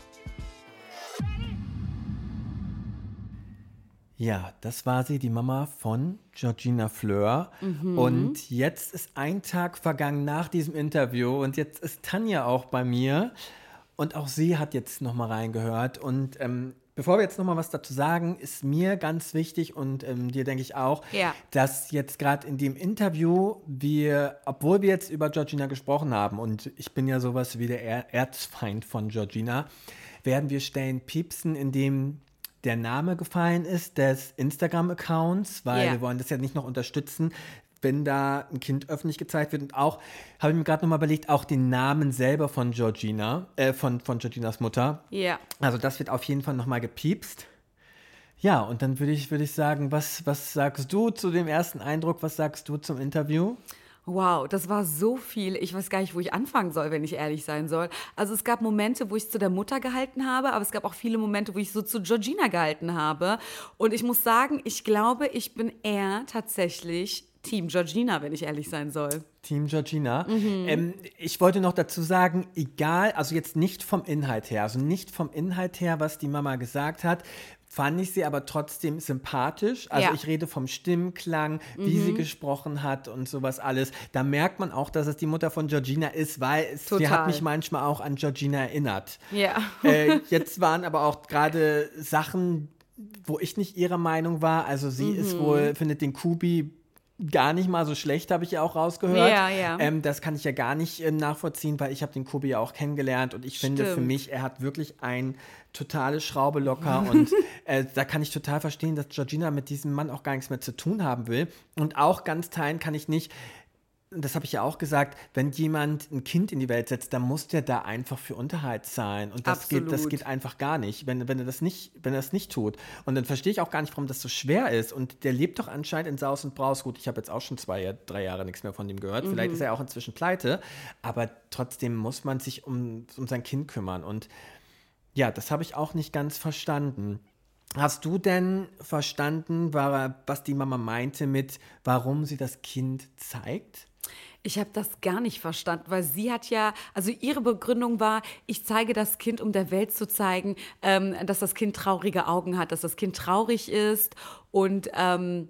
Ja, das war sie, die Mama von Georgina Fleur. Mhm. Und jetzt ist ein Tag vergangen nach diesem Interview und jetzt ist Tanja auch bei mir und auch sie hat jetzt nochmal reingehört. Und ähm, bevor wir jetzt nochmal was dazu sagen, ist mir ganz wichtig und ähm, dir denke ich auch, Ja. dass jetzt gerade in dem Interview wir, obwohl wir jetzt über Georgina gesprochen haben und ich bin ja sowas wie der er- Erzfeind von Georgina, werden wir Stellen piepsen, in dem der Name gefallen ist des Instagram-Accounts, weil Ja. wir wollen das ja nicht noch unterstützen, wenn da ein Kind öffentlich gezeigt wird. Und auch, habe ich mir gerade nochmal überlegt, auch den Namen selber von Georgina, äh, von, von Georginas Mutter. Ja. Also das wird auf jeden Fall nochmal gepiepst. Ja, und dann würde ich, würde ich sagen, was, was sagst du zu dem ersten Eindruck, was sagst du zum Interview? Wow, das war so viel. Ich weiß gar nicht, wo ich anfangen soll, wenn ich ehrlich sein soll. Also es gab Momente, wo ich zu der Mutter gehalten habe, aber es gab auch viele Momente, wo ich so zu Georgina gehalten habe. Und ich muss sagen, ich glaube, ich bin eher tatsächlich Team Georgina, wenn ich ehrlich sein soll. Team Georgina. Ähm, ich wollte noch dazu sagen, egal, also jetzt nicht vom Inhalt her, also nicht vom Inhalt her, was die Mama gesagt hat, fand ich sie aber trotzdem sympathisch. Also Ja. ich rede vom Stimmklang, wie sie gesprochen hat und sowas alles. Da merkt man auch, dass es die Mutter von Georgina ist, weil es, sie hat Total. mich manchmal auch an Georgina erinnert. Ja. Äh, jetzt waren aber auch gerade Sachen, wo ich nicht ihrer Meinung war. Also sie ist wohl, findet den Kubi gar nicht mal so schlecht, habe ich ja auch rausgehört. Ja, ja. Ähm, das kann ich ja gar nicht äh, nachvollziehen, weil ich habe den Kubi ja auch kennengelernt und ich finde für Stimmt. mich, er hat wirklich ein totale Schraube locker und äh, da kann ich total verstehen, dass Georgina mit diesem Mann auch gar nichts mehr zu tun haben will. Und auch ganz teilen kann ich nicht, das habe ich ja auch gesagt, wenn jemand ein Kind in die Welt setzt, dann muss der da einfach für Unterhalt zahlen. Und das geht, das geht einfach gar nicht, wenn, wenn er das nicht, wenn er das nicht tut. Und dann verstehe ich auch gar nicht, warum das so schwer ist. Und der lebt doch anscheinend in Saus und Braus. Gut, ich habe jetzt auch schon zwei, drei Jahre nichts mehr von ihm gehört. Mhm. Vielleicht ist er auch inzwischen pleite. Aber trotzdem muss man sich um, um sein Kind kümmern. Und ja, das habe ich auch nicht ganz verstanden. Hast du denn verstanden, was die Mama meinte mit, warum sie das Kind zeigt? Ich habe das gar nicht verstanden, weil sie hat ja, also ihre Begründung war, ich zeige das Kind, um der Welt zu zeigen, ähm, dass das Kind traurige Augen hat, dass das Kind traurig ist und ähm,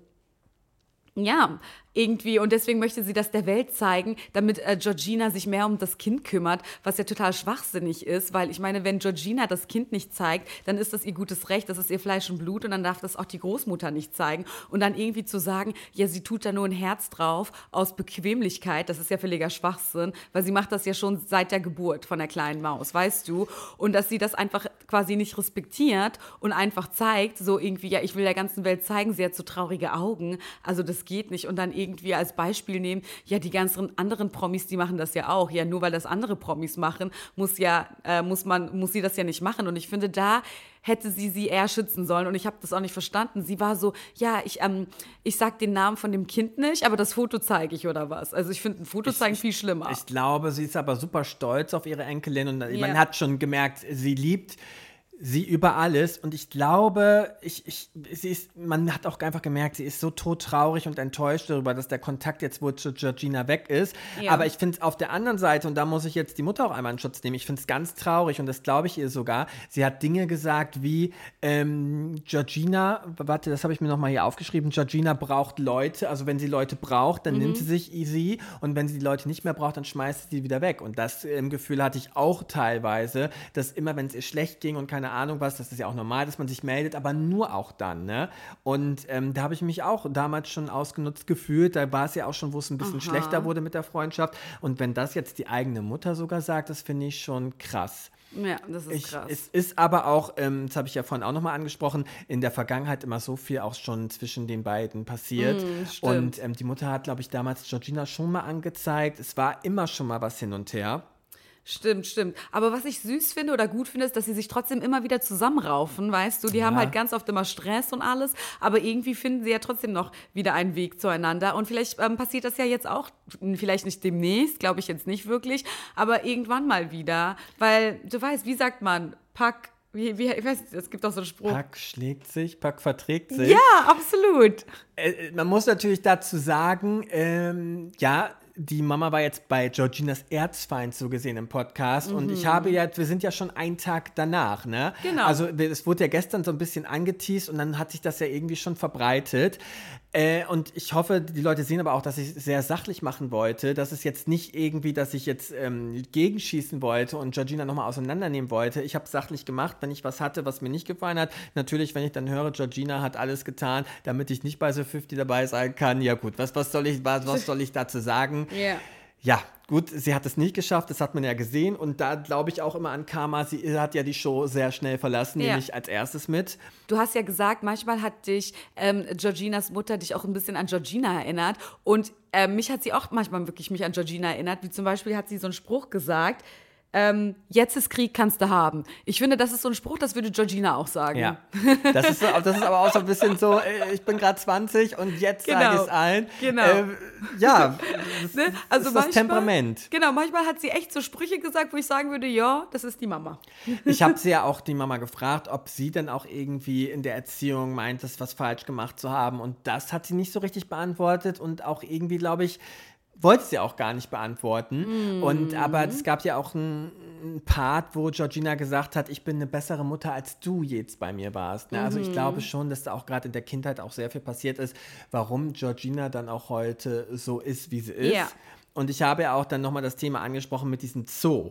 ja, irgendwie, und deswegen möchte sie das der Welt zeigen, damit äh, Georgina sich mehr um das Kind kümmert, was ja total schwachsinnig ist, weil ich meine, wenn Georgina das Kind nicht zeigt, dann ist das ihr gutes Recht, das ist ihr Fleisch und Blut und dann darf das auch die Großmutter nicht zeigen und dann irgendwie zu sagen, ja, sie tut da nur ein Herz drauf aus Bequemlichkeit, das ist ja völliger Schwachsinn, weil sie macht das ja schon seit der Geburt von der kleinen Maus, weißt du, und dass sie das einfach quasi nicht respektiert und einfach zeigt, so irgendwie, ja, ich will der ganzen Welt zeigen, sie hat so traurige Augen, also das geht nicht und dann irgendwie als Beispiel nehmen, ja, die ganzen anderen Promis, die machen das ja auch. Ja, nur weil das andere Promis machen, muss ja, äh, muss man, muss sie das ja nicht machen. Und ich finde, da hätte sie sie eher schützen sollen. Und ich habe das auch nicht verstanden. Sie war so, ja, ich, ähm, ich sag den Namen von dem Kind nicht, aber das Foto zeige ich oder was. Also ich finde ein Foto zeigen ich, viel schlimmer. Ich glaube, sie ist aber super stolz auf ihre Enkelin und ja. man hat schon gemerkt, sie liebt sie über alles und ich glaube, ich, ich, sie ist, man hat auch einfach gemerkt, sie ist so todtraurig und enttäuscht darüber, dass der Kontakt jetzt wohl zu Georgina weg ist. Ja. Aber ich finde es auf der anderen Seite, und da muss ich jetzt die Mutter auch einmal in Schutz nehmen, ich finde es ganz traurig und das glaube ich ihr sogar. Sie hat Dinge gesagt wie, ähm, Georgina, warte, das habe ich mir nochmal hier aufgeschrieben, Georgina braucht Leute, also wenn sie Leute braucht, dann mhm. nimmt sie sich sie und wenn sie die Leute nicht mehr braucht, dann schmeißt sie die wieder weg. Und das im ähm, Gefühl hatte ich auch teilweise, dass immer, wenn es ihr schlecht ging und keine Ahnung was, das ist ja auch normal, dass man sich meldet, aber nur auch dann, ne? Und ähm, da habe ich mich auch damals schon ausgenutzt gefühlt, da war es ja auch schon, wo es ein bisschen Aha. schlechter wurde mit der Freundschaft und wenn das jetzt die eigene Mutter sogar sagt, das finde ich schon krass. Ja, das ist ich, krass. Es ist aber auch, ähm, das habe ich ja vorhin auch nochmal angesprochen, in der Vergangenheit immer so viel auch schon zwischen den beiden passiert. Mm, und ähm, die Mutter hat, glaube ich, damals Georgina schon mal angezeigt. Es war immer schon mal was hin und her. Stimmt, stimmt. Aber was ich süß finde oder gut finde, ist, dass sie sich trotzdem immer wieder zusammenraufen, weißt du? Die ja. haben halt ganz oft immer Stress und alles, aber irgendwie finden sie ja trotzdem noch wieder einen Weg zueinander. Und vielleicht ähm, passiert das ja jetzt auch, vielleicht nicht demnächst, glaube ich jetzt nicht wirklich, aber irgendwann mal wieder. Weil, du weißt, wie sagt man, Pack, wie, wie, ich weiß nicht, es gibt doch so einen Spruch. Pack schlägt sich, Pack verträgt sich. Ja, absolut. Äh, man muss natürlich dazu sagen, ähm, ja, die Mama war jetzt bei Georginas Erzfeind so gesehen im Podcast mhm. und ich habe ja, wir sind ja schon einen Tag danach, ne? Genau. Also es wurde ja gestern so ein bisschen angeteast und dann hat sich das ja irgendwie schon verbreitet. Äh, und ich hoffe, die Leute sehen aber auch, dass ich es sehr sachlich machen wollte. Das ist jetzt nicht irgendwie, dass ich jetzt ähm, gegenschießen wollte und Georgina nochmal auseinandernehmen wollte. Ich habe es sachlich gemacht, wenn ich was hatte, was mir nicht gefallen hat. Natürlich, wenn ich dann höre, Georgina hat alles getan, damit ich nicht bei The fünfzig dabei sein kann. Ja gut, was, was, soll, ich, was, was soll ich dazu sagen? Yeah. Ja, gut, sie hat es nicht geschafft, das hat man ja gesehen und da glaube ich auch immer an Karma, sie hat ja die Show sehr schnell verlassen, ja. nämlich als erstes mit. Du hast ja gesagt, manchmal hat dich ähm, Georginas Mutter dich auch ein bisschen an Georgina erinnert und äh, mich hat sie auch manchmal wirklich mich an Georgina erinnert, wie zum Beispiel hat sie so einen Spruch gesagt, Ähm, jetzt ist Krieg, kannst du haben. Ich finde, das ist so ein Spruch, das würde Georgina auch sagen. Ja, das ist, so, das ist aber auch so ein bisschen so, ich bin gerade zwanzig und jetzt genau. sage ich es allen. Genau. Äh, ja, das, ne? also ist manchmal, das Temperament. Genau, manchmal hat sie echt so Sprüche gesagt, wo ich sagen würde, ja, das ist die Mama. Ich habe sie ja auch die Mama gefragt, ob sie denn auch irgendwie in der Erziehung meint, das was falsch gemacht zu haben. Und das hat sie nicht so richtig beantwortet und auch irgendwie, glaube ich, wollte sie auch gar nicht beantworten. Mm. Und aber es gab ja auch einen Part, wo Georgina gesagt hat, ich bin eine bessere Mutter, als du jetzt bei mir warst. Ne? Mm. Also ich glaube schon, dass da auch gerade in der Kindheit auch sehr viel passiert ist, warum Georgina dann auch heute so ist, wie sie ist. Yeah. Und ich habe ja auch dann nochmal das Thema angesprochen mit diesem Zoo.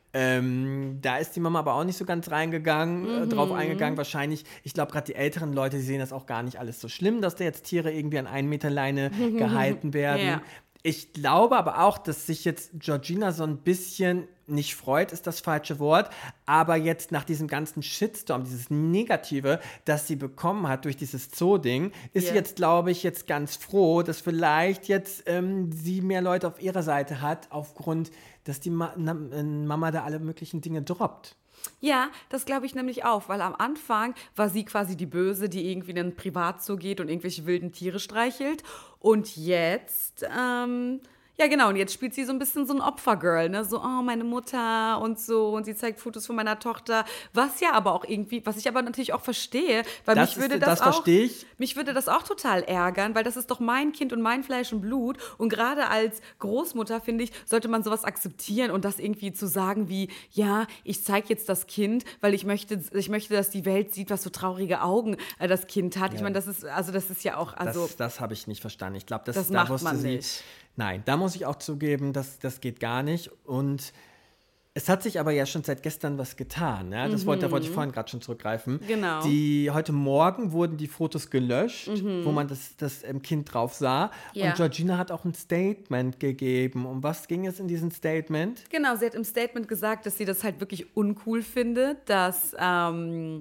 Ähm, da ist die Mama aber auch nicht so ganz reingegangen, mhm. äh, drauf eingegangen. Wahrscheinlich, ich glaube, gerade die älteren Leute, die sehen das auch gar nicht alles so schlimm, dass da jetzt Tiere irgendwie an einen Meter Leine gehalten werden. Yeah. Ich glaube aber auch, dass sich jetzt Georgina so ein bisschen, nicht freut, ist das falsche Wort, aber jetzt nach diesem ganzen Shitstorm, dieses Negative, das sie bekommen hat durch dieses Zoo-Ding, ist Ja. sie jetzt, glaube ich, jetzt ganz froh, dass vielleicht jetzt ähm, sie mehr Leute auf ihrer Seite hat, aufgrund, dass die Ma- na, äh, Mama da alle möglichen Dinge droppt. Ja, das glaube ich nämlich auch, weil am Anfang war sie quasi die Böse, die irgendwie in einen Privatzoo geht und irgendwelche wilden Tiere streichelt. Und jetzt, ähm, ja genau, und jetzt spielt sie so ein bisschen so ein Opfergirl, ne? So, oh, meine Mutter und so. Und sie zeigt Fotos von meiner Tochter, was ja aber auch irgendwie, was ich aber natürlich auch verstehe, weil Das mich würde ist- das, das auch, verstehe ich. mich würde das auch total ärgern, weil das ist doch mein Kind und mein Fleisch und Blut. Und gerade als Großmutter, finde ich, sollte man sowas akzeptieren und das irgendwie zu sagen wie, ja, ich zeige jetzt das Kind, weil ich möchte, ich möchte, dass die Welt sieht, was für traurige Augen äh, das Kind hat. Ich meine, das ist, also das ist ja auch, also das das habe ich nicht verstanden. Ich glaube, das, das da macht wusste man sie. nicht. Nein, da muss ich auch zugeben, das, das geht gar nicht. Und es hat sich aber ja schon seit gestern was getan. Ja? Das wollte, da wollte ich vorhin gerade schon zurückgreifen. Genau. Die, heute Morgen wurden die Fotos gelöscht, wo man das, das ähm, Kind drauf sah. Ja. Und Georgina hat auch ein Statement gegeben. Um was ging es in diesem Statement? Genau, sie hat im Statement gesagt, dass sie das halt wirklich uncool findet, dass, ähm,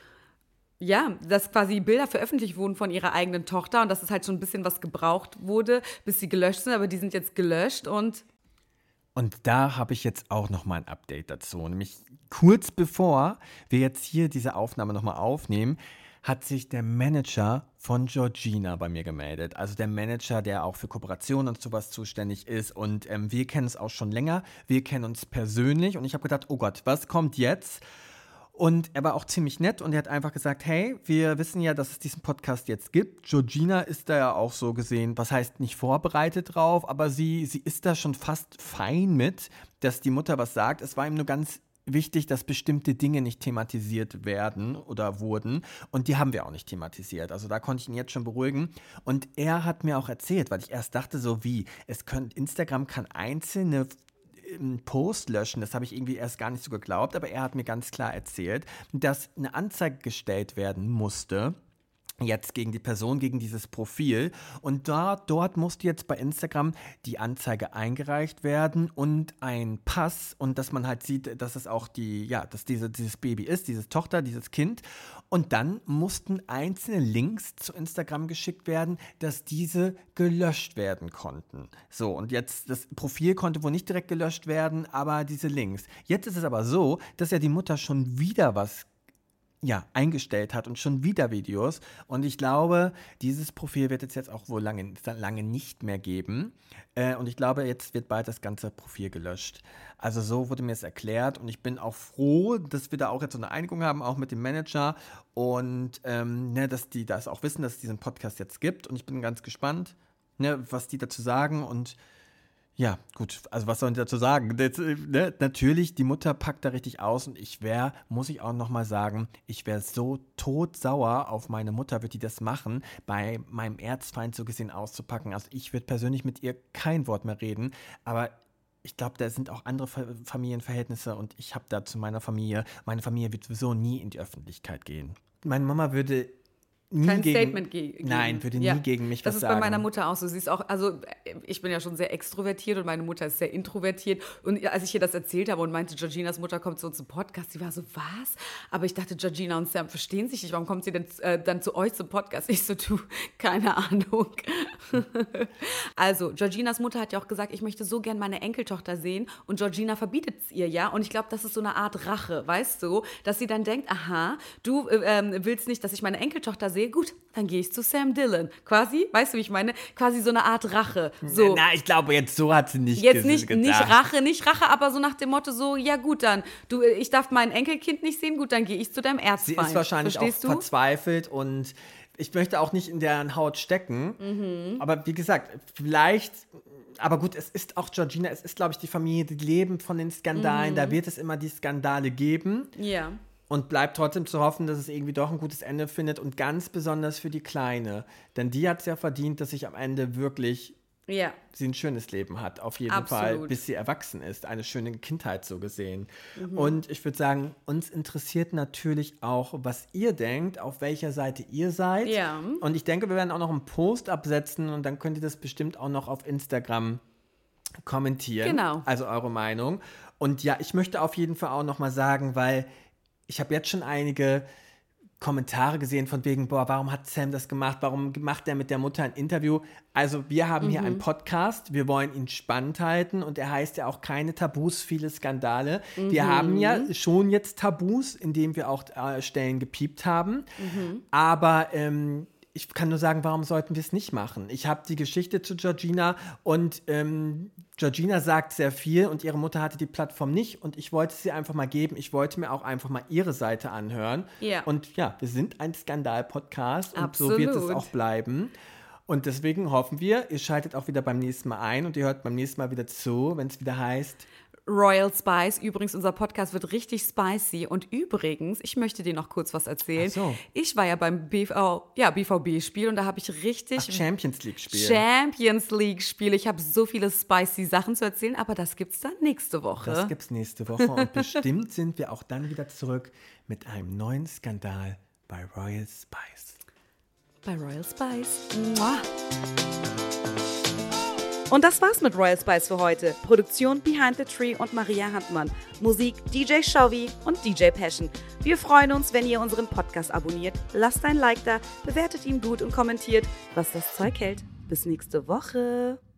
ja, dass quasi Bilder veröffentlicht wurden von ihrer eigenen Tochter und dass es halt schon ein bisschen was gebraucht wurde, bis sie gelöscht sind, aber die sind jetzt gelöscht und Und da habe ich jetzt auch noch mal ein Update dazu. Nämlich kurz bevor wir jetzt hier diese Aufnahme noch mal aufnehmen, hat sich der Manager von Georgina bei mir gemeldet. Also der Manager, der auch für Kooperationen und sowas zuständig ist. Und ähm, wir kennen es auch schon länger. Wir kennen uns persönlich. Und ich habe gedacht, oh Gott, was kommt jetzt? Und er war auch ziemlich nett und er hat einfach gesagt, hey, wir wissen ja, dass es diesen Podcast jetzt gibt. Georgina ist da ja auch so gesehen, was heißt nicht vorbereitet drauf, aber sie, sie ist da schon fast fein mit, dass die Mutter was sagt. Es war ihm nur ganz wichtig, dass bestimmte Dinge nicht thematisiert werden oder wurden. Und die haben wir auch nicht thematisiert. Also da konnte ich ihn jetzt schon beruhigen. Und er hat mir auch erzählt, weil ich erst dachte so wie, es könnt, Instagram kann einzelne Post löschen, das habe ich irgendwie erst gar nicht so geglaubt, aber er hat mir ganz klar erzählt, dass eine Anzeige gestellt werden musste, jetzt gegen die Person, gegen dieses Profil. Und da, dort musste jetzt bei Instagram die Anzeige eingereicht werden und ein Pass und dass man halt sieht, dass es auch die, ja, dass diese, dieses Baby ist, diese Tochter, dieses Kind. Und dann mussten einzelne Links zu Instagram geschickt werden, dass diese gelöscht werden konnten. So, und jetzt, das Profil konnte wohl nicht direkt gelöscht werden, aber diese Links. Jetzt ist es aber so, dass ja die Mutter schon wieder was ja, eingestellt hat und schon wieder Videos. Und ich glaube, dieses Profil wird es jetzt auch wohl lange, lange nicht mehr geben. Äh, und ich glaube, jetzt wird bald das ganze Profil gelöscht. Also so wurde mir es erklärt. Und ich bin auch froh, dass wir da auch jetzt so eine Einigung haben, auch mit dem Manager. Und ähm, ne, dass die das auch wissen, dass es diesen Podcast jetzt gibt. Und ich bin ganz gespannt, ne, was die dazu sagen. Und ja, gut, also was sollen die dazu sagen? Das, ne, natürlich, die Mutter packt da richtig aus und ich wäre, muss ich auch nochmal sagen, ich wäre so todsauer auf meine Mutter, wird die das machen, bei meinem Erzfeind so gesehen auszupacken. Also ich würde persönlich mit ihr kein Wort mehr reden, aber ich glaube, da sind auch andere Fa- Familienverhältnisse und ich habe da zu meiner Familie, meine Familie wird sowieso nie in die Öffentlichkeit gehen. Meine Mama würde nie kein gegen, Statement ge- gegen. Nein, würde nie Ja. gegen mich das was sagen. Das sagen. ist bei meiner Mutter auch so. Sie ist auch, also ich bin ja schon sehr extrovertiert und meine Mutter ist sehr introvertiert. Und als ich ihr das erzählt habe und meinte, Georginas Mutter kommt zu uns zum Podcast, sie war so, was? Aber ich dachte, Georgina und Sam verstehen sich nicht. Warum kommt sie denn äh, dann zu euch zum Podcast? Ich so, du, keine Ahnung. Also, Georginas Mutter hat ja auch gesagt, ich möchte so gern meine Enkeltochter sehen. Und Georgina verbietet es ihr ja. Und ich glaube, das ist so eine Art Rache, weißt du? Dass sie dann denkt, aha, du äh, willst nicht, dass ich meine Enkeltochter sehe? Gut, dann gehe ich zu Sam Dillon. Quasi, weißt du, wie ich meine? Quasi so eine Art Rache. So. Na, ich glaube, jetzt so hat sie nicht Jetzt ges- nicht, gedacht. nicht Rache, nicht Rache, aber so nach dem Motto so, ja gut, dann, du, ich darf mein Enkelkind nicht sehen, gut, dann gehe ich zu deinem Sie Erzfeind. ist wahrscheinlich Verstehst auch du? verzweifelt und ich möchte auch nicht in deren Haut stecken. Mhm. Aber wie gesagt, vielleicht, aber gut, es ist auch Georgina, es ist, glaube ich, die Familie, die leben von den Skandalen. Mhm. Da wird es immer die Skandale geben. Ja. Und bleibt trotzdem zu hoffen, dass es irgendwie doch ein gutes Ende findet und ganz besonders für die Kleine. Denn die hat es ja verdient, dass sich am Ende wirklich Ja. sie ein schönes Leben hat, auf jeden Absolut. Fall, bis sie erwachsen ist. Eine schöne Kindheit so gesehen. Mhm. Und ich würde sagen, uns interessiert natürlich auch, was ihr denkt, auf welcher Seite ihr seid. Ja. Und ich denke, wir werden auch noch einen Post absetzen und dann könnt ihr das bestimmt auch noch auf Instagram kommentieren. Genau. Also eure Meinung. Und ja, ich möchte auf jeden Fall auch noch mal sagen, weil ich habe jetzt schon einige Kommentare gesehen von wegen, boah, warum hat Sam das gemacht? Warum macht er mit der Mutter ein Interview? Also wir haben mhm. hier einen Podcast, wir wollen ihn spannend halten und er heißt ja auch keine Tabus, viele Skandale. Mhm. Wir haben ja schon jetzt Tabus, indem wir auch äh, Stellen gepiept haben. Mhm. Aber ähm, ich kann nur sagen, warum sollten wir es nicht machen? Ich habe die Geschichte zu Georgina und ähm, Georgina sagt sehr viel und ihre Mutter hatte die Plattform nicht und ich wollte sie einfach mal geben. Ich wollte mir auch einfach mal ihre Seite anhören. Ja. Und ja, wir sind ein Skandal-Podcast und Absolut. so wird es auch bleiben. Und deswegen hoffen wir, ihr schaltet auch wieder beim nächsten Mal ein und ihr hört beim nächsten Mal wieder zu, wenn es wieder heißt Royal Spice. Übrigens, unser Podcast wird richtig spicy. Und übrigens, ich möchte dir noch kurz was erzählen. Ach so. Ich war ja beim B V, ja, B V B-Spiel und da habe ich richtig... Ach, Champions League-Spiel. Champions League-Spiel. Ich habe so viele spicy Sachen zu erzählen, aber das gibt's dann nächste Woche. Das gibt's nächste Woche und bestimmt sind wir auch dann wieder zurück mit einem neuen Skandal bei Royal Spice. Bei Royal Spice. Mua. Und das war's mit Royal Spice für heute. Produktion Behind the Tree und Maria Handmann. Musik D J Showy und D J Passion. Wir freuen uns, wenn ihr unseren Podcast abonniert. Lasst ein Like da, bewertet ihn gut und kommentiert, was das Zeug hält. Bis nächste Woche.